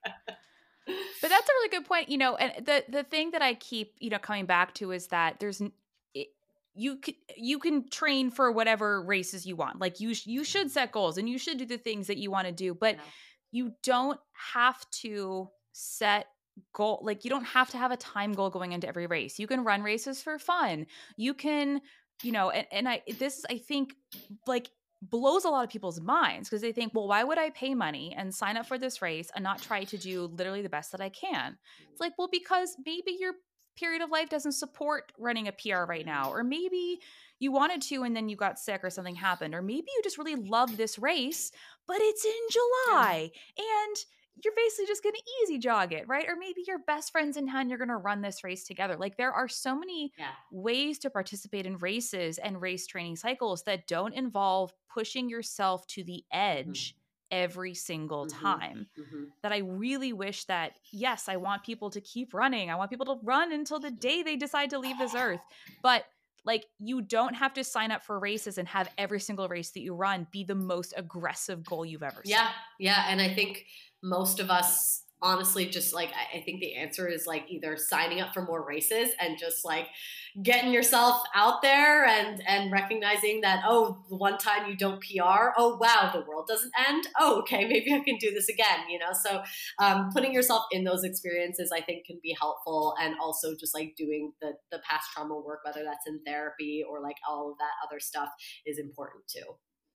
But that's a really good point, you know, and the the thing that I keep, you know, coming back to is that there's it, you can you can train for whatever races you want. Like you you should set goals and you should do the things that you want to do, but yeah. you don't have to set goal like you don't have to have a time goal going into every race. You can run races for fun. You can, you know, and, and I this I think like blows a lot of people's minds because they think, well, why would I pay money and sign up for this race and not try to do literally the best that I can? It's like, well, because maybe your period of life doesn't support running a P R right now, or maybe you wanted to and then you got sick or something happened, or maybe you just really love this race, but it's in July and you're basically just going to easy jog it, right? Or maybe your best friend's in town, you're going to run this race together. Like there are so many yeah. ways to participate in races and race training cycles that don't involve pushing yourself to the edge mm-hmm. every single mm-hmm. time mm-hmm. that I really wish that, yes, I want people to keep running. I want people to run until the day they decide to leave this earth. But like you don't have to sign up for races and have every single race that you run be the most aggressive goal you've ever set. Yeah. Yeah. And I think most of us honestly just like, I think the answer is like either signing up for more races and just like getting yourself out there and, and recognizing that, oh, the one time you don't P R, oh, wow, the world doesn't end. Oh, okay, maybe I can do this again, you know? So um, putting yourself in those experiences, I think can be helpful. And also just like doing the, the past trauma work, whether that's in therapy or like all of that other stuff is important too.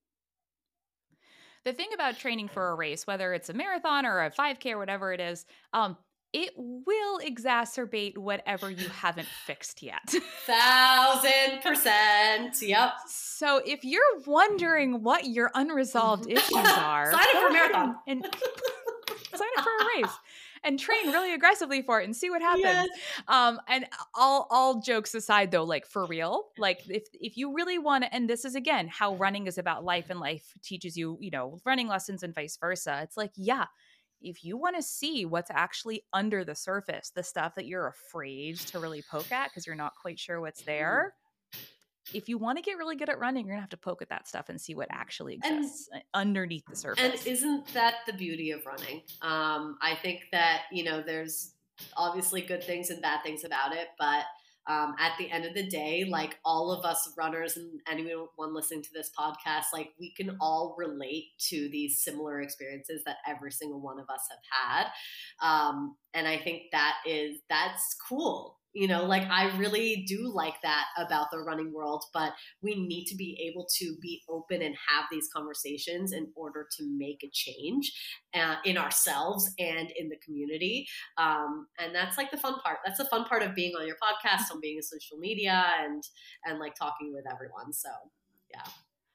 The thing about training for a race, whether it's a marathon or a five K or whatever it is, um, it will exacerbate whatever you haven't fixed yet. Thousand percent. Yep. So if you're wondering what your unresolved issues are, sign up for a marathon and sign up for a race. And train really aggressively for it and see what happens. Yes. Um, and all all jokes aside, though, like for real, like if if you really want to, and this is again how running is about life, and life teaches you, you know, running lessons and vice versa. It's like, yeah, if you want to see what's actually under the surface, the stuff that you're afraid to really poke at because you're not quite sure what's there. If you want to get really good at running, you're gonna have to poke at that stuff and see what actually exists and, underneath the surface. And isn't that the beauty of running? Um, I think that, you know, there's obviously good things and bad things about it, but um, at the end of the day, like all of us runners and anyone listening to this podcast, like we can all relate to these similar experiences that every single one of us have had. Um, and I think that is, that's cool. You know, like I really do like that about the running world, but we need to be able to be open and have these conversations in order to make a change uh, in ourselves and in the community. Um, and that's like the fun part. That's the fun part of being on your podcast, on being in social media and, and like talking with everyone. So yeah.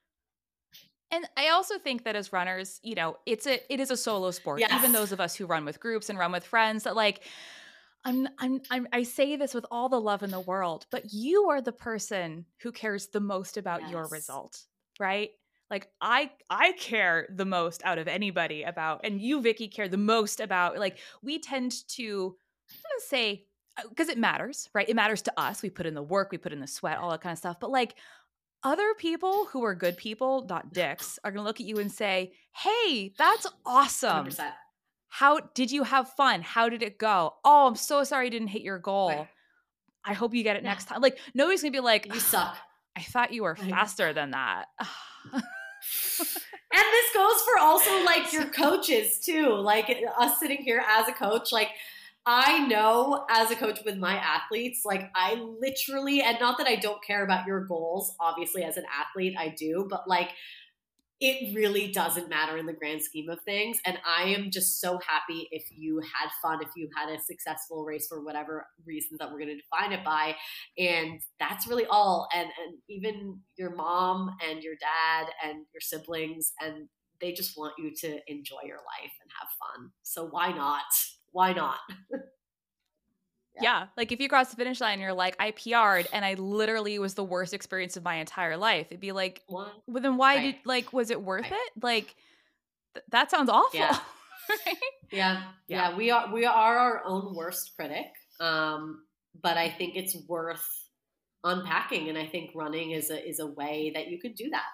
And I also think that as runners, you know, it's a, it is a solo sport. Yes. Even those of us who run with groups and run with friends that like, I'm, I'm, I'm, I say this with all the love in the world, but you are the person who cares the most about yes. your result, right? Like I, I care the most out of anybody about, and you, Vicky, care the most about, like, we tend to, I'm going to say, because it matters, right? It matters to us. We put in the work, we put in the sweat, all that kind of stuff. But like other people who are good people, not dicks, are going to look at you and say, hey, that's awesome. one hundred percent. How did you have fun? How did it go? Oh, I'm so sorry you didn't hit your goal. Right. I hope you get it yeah. next time. Like nobody's gonna be like, you suck. I thought you were faster than that. And And this goes for also like your coaches too, like us sitting here as a coach, like I know as a coach with my athletes, like I literally, and not that I don't care about your goals, obviously as an athlete I do, but like it really doesn't matter in the grand scheme of things. And I am just so happy if you had fun, if you had a successful race for whatever reasons that we're going to define it by. And that's really all. And, and even your mom and your dad and your siblings, and they just want you to enjoy your life and have fun. So why not? Why not? Yeah. Like if you cross the finish line and you're like, I P R'd and I literally was the worst experience of my entire life. It'd be like, well, well then why right. did, like, was it worth right. it? Like, th- that sounds awful. Yeah. right? yeah. yeah. Yeah. We are, we are our own worst critic. Um, but I think it's worth unpacking. And I think running is a, is a way that you could do that.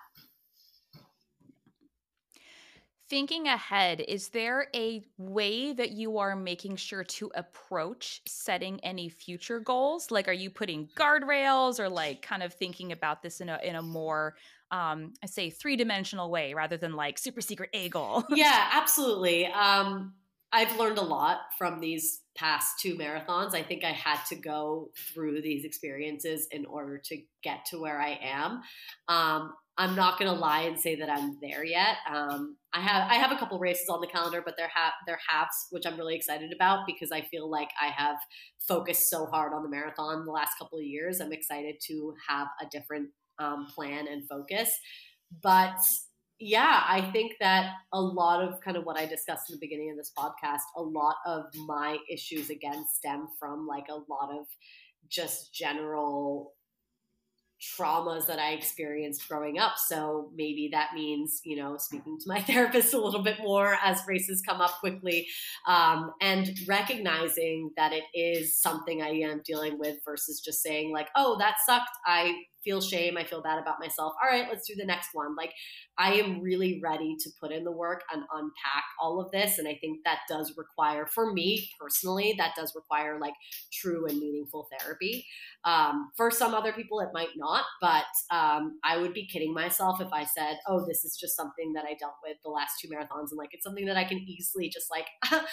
Thinking ahead, is there a way that you are making sure to approach setting any future goals? Like, are you putting guardrails or like kind of thinking about this in a in a more, um, I say, three-dimensional way rather than like super secret A goal? Yeah, absolutely. Um, I've learned a lot from these past two marathons. I think I had to go through these experiences in order to get to where I am. Um, I'm not going to lie and say that I'm there yet. Um, I have I have a couple races on the calendar, but they're ha- they're halves, which I'm really excited about because I feel like I have focused so hard on the marathon the last couple of years. I'm excited to have a different um, plan and focus. But yeah, I think that a lot of kind of what I discussed in the beginning of this podcast, a lot of my issues again stem from like a lot of just general traumas that I experienced growing up. So maybe that means, you know, speaking to my therapist a little bit more as races come up quickly, um, and recognizing that it is something I am dealing with versus just saying like, oh, that sucked. I feel shame. I feel bad about myself. All right, let's do the next one. Like I am really ready to put in the work and unpack all of this. And I think that does require, for me personally, that does require like true and meaningful therapy. Um, for some other people, it might not, but um, I would be kidding myself if I said, oh, this is just something that I dealt with the last two marathons. And like, it's something that I can easily just like,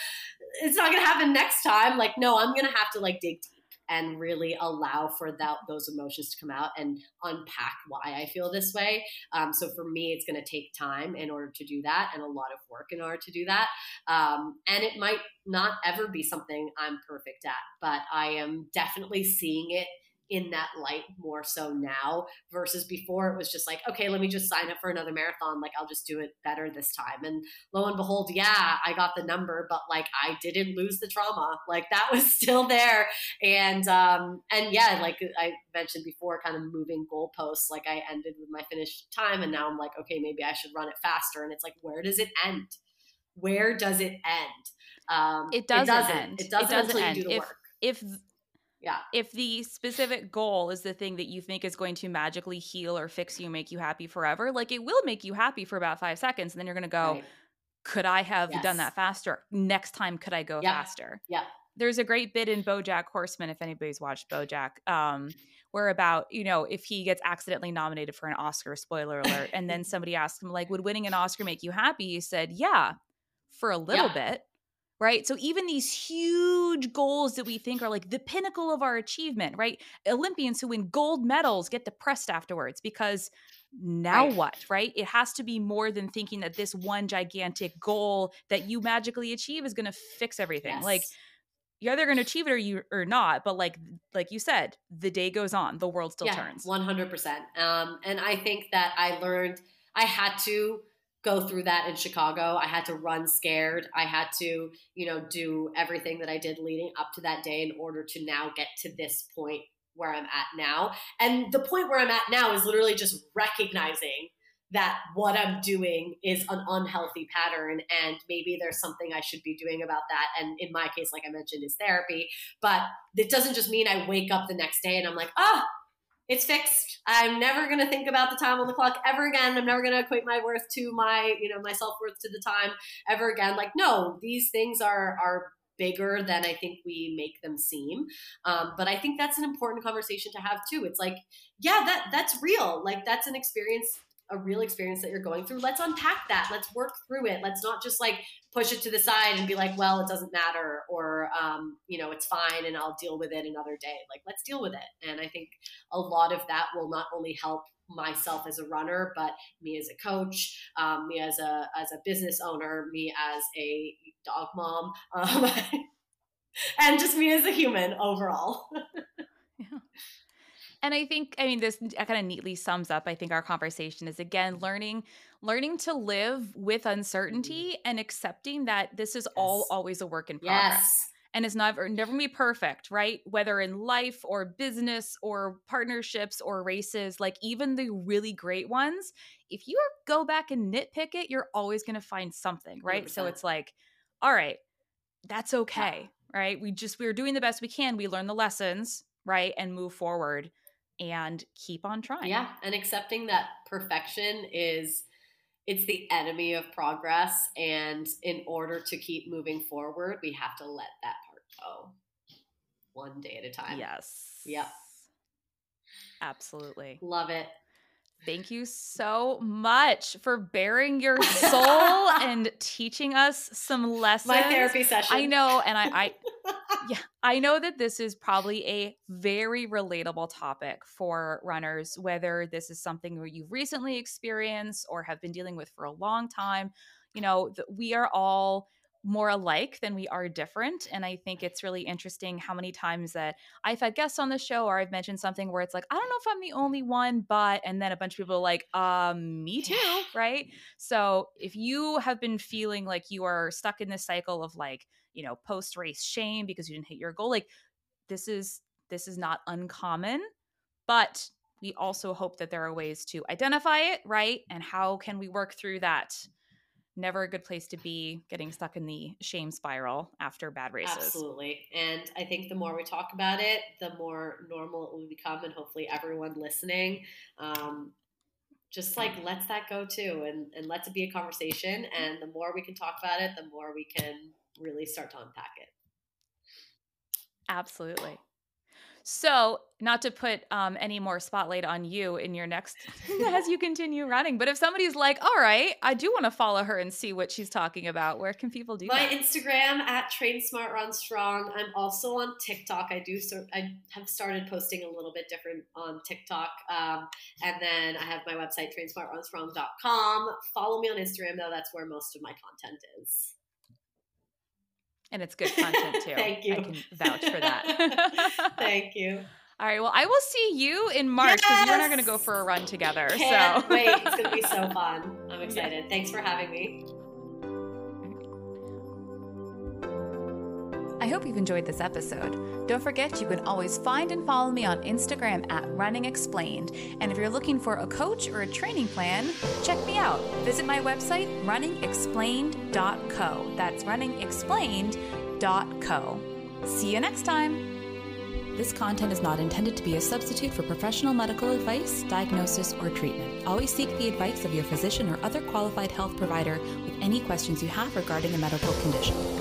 it's not going to happen next time. Like, no, I'm going to have to like dig deep and really allow for that, those emotions to come out and unpack why I feel this way. Um, so for me, it's going to take time in order to do that and a lot of work in order to do that. Um, and it might not ever be something I'm perfect at, but I am definitely seeing it in that light more so now versus before it was just like, okay, let me just sign up for another marathon. Like I'll just do it better this time. And lo and behold, yeah, I got the number, but like I didn't lose the trauma. Like that was still there. And, um, and yeah, like I mentioned before, kind of moving goalposts, like I ended with my finish time and now I'm like, okay, maybe I should run it faster. And it's like, where does it end? Where does it end? Um, it doesn't, it doesn't end. It doesn't, it doesn't until end. you do the if, work. If Yeah. If the specific goal is the thing that you think is going to magically heal or fix you, make you happy forever, like it will make you happy for about five seconds. And then you're going to go, right. Could I have yes. done that faster? Next time, could I go yeah. faster? Yeah. There's a great bit in BoJack Horseman, if anybody's watched BoJack, um, where about, you know, if he gets accidentally nominated for an Oscar, spoiler alert, and then somebody asked him, like, would winning an Oscar make you happy? He said, yeah, for a little yeah. bit. Right. So even these huge goals that we think are like the pinnacle of our achievement, right? Olympians who win gold medals get depressed afterwards because now right. what, right? It has to be more than thinking that this one gigantic goal that you magically achieve is going to fix everything. Yes. Like you're either going to achieve it or you or not. But like, like you said, the day goes on, the world still yeah, turns. one hundred percent. Um, and I think that I learned I had to go through that in Chicago. I had to run scared. I had to, you know, do everything that I did leading up to that day in order to now get to this point where I'm at now. And the point where I'm at now is literally just recognizing that what I'm doing is an unhealthy pattern and maybe there's something I should be doing about that. And in my case, like I mentioned, is therapy. But it doesn't just mean I wake up the next day and I'm like, ah, oh, it's fixed. I'm never going to think about the time on the clock ever again. I'm never going to equate my worth to my, you know, my self-worth to the time ever again. Like, no, these things are, are bigger than I think we make them seem. Um, but I think that's an important conversation to have too. It's like, yeah, that that's real. Like that's an experience a real experience that you're going through, let's unpack that. Let's work through it. Let's not just like push it to the side and be like, well, it doesn't matter, or, um, you know, it's fine and I'll deal with it another day. Like, let's deal with it. And I think a lot of that will not only help myself as a runner, but me as a coach, um, me as a, as a business owner, me as a dog mom, um, and just me as a human overall. Yeah. And I think, I mean, this kind of neatly sums up, I think, our conversation is, again, learning learning to live with uncertainty and accepting that this is yes. all always a work in progress. Yes. And it's never, never going to be perfect, right? Whether in life or business or partnerships or races, like even the really great ones, if you go back and nitpick it, you're always going to find something, right? one hundred percent. So it's like, all right, that's okay, yeah. right? We just, we're doing the best we can. We learn the lessons, right? And move forward and keep on trying. Yeah. And accepting that perfection is, it's the enemy of progress. And in order to keep moving forward, we have to let that part go one day at a time. Yes. Yep. Absolutely. Love it. Thank you so much for bearing your soul and teaching us some lessons. My therapy session. I know. And I, I yeah, I know that this is probably a very relatable topic for runners, whether this is something where you've recently experienced or have been dealing with for a long time. You know, we are all more alike than we are different. And I think it's really interesting how many times that I've had guests on the show or I've mentioned something where it's like, I don't know if I'm the only one, but, and then a bunch of people are like, um, me too, right? So if you have been feeling like you are stuck in this cycle of like, you know, post-race shame because you didn't hit your goal, like this is, this is not uncommon, but we also hope that there are ways to identify it, right? And how can we work through that? Never a good place to be, getting stuck in the shame spiral after bad races. Absolutely. And I think the more we talk about it, the more normal it will become. And hopefully everyone listening, um, just like lets that go too. And, and lets it be a conversation. And the more we can talk about it, the more we can really start to unpack it. Absolutely. So not to put um, any more spotlight on you in your next, as you continue running, but if somebody's like, all right, I do want to follow her and see what she's talking about, where can people do My that? My Instagram at Train Smart Run Strong. I'm also on TikTok. I do sort I have started posting a little bit different on TikTok. Um, and then I have my website, train smart run strong dot com. Follow me on Instagram though. That's where most of my content is. And it's good content too. Thank you. I can vouch for that. Thank you. All right. Well, I will see you in March because yes! you and I are going to go for a run together. Can't so wait. It's going to be so fun. I'm excited. Yeah. Thanks for having me. I hope you've enjoyed this episode. Don't forget you can always find and follow me on Instagram at Running Explained. And if you're looking for a coach or a training plan, check me out. Visit my website, running explained dot co. That's running explained dot co. See you next time. This content is not intended to be a substitute for professional medical advice, diagnosis, or treatment. Always seek the advice of your physician or other qualified health provider with any questions you have regarding a medical condition.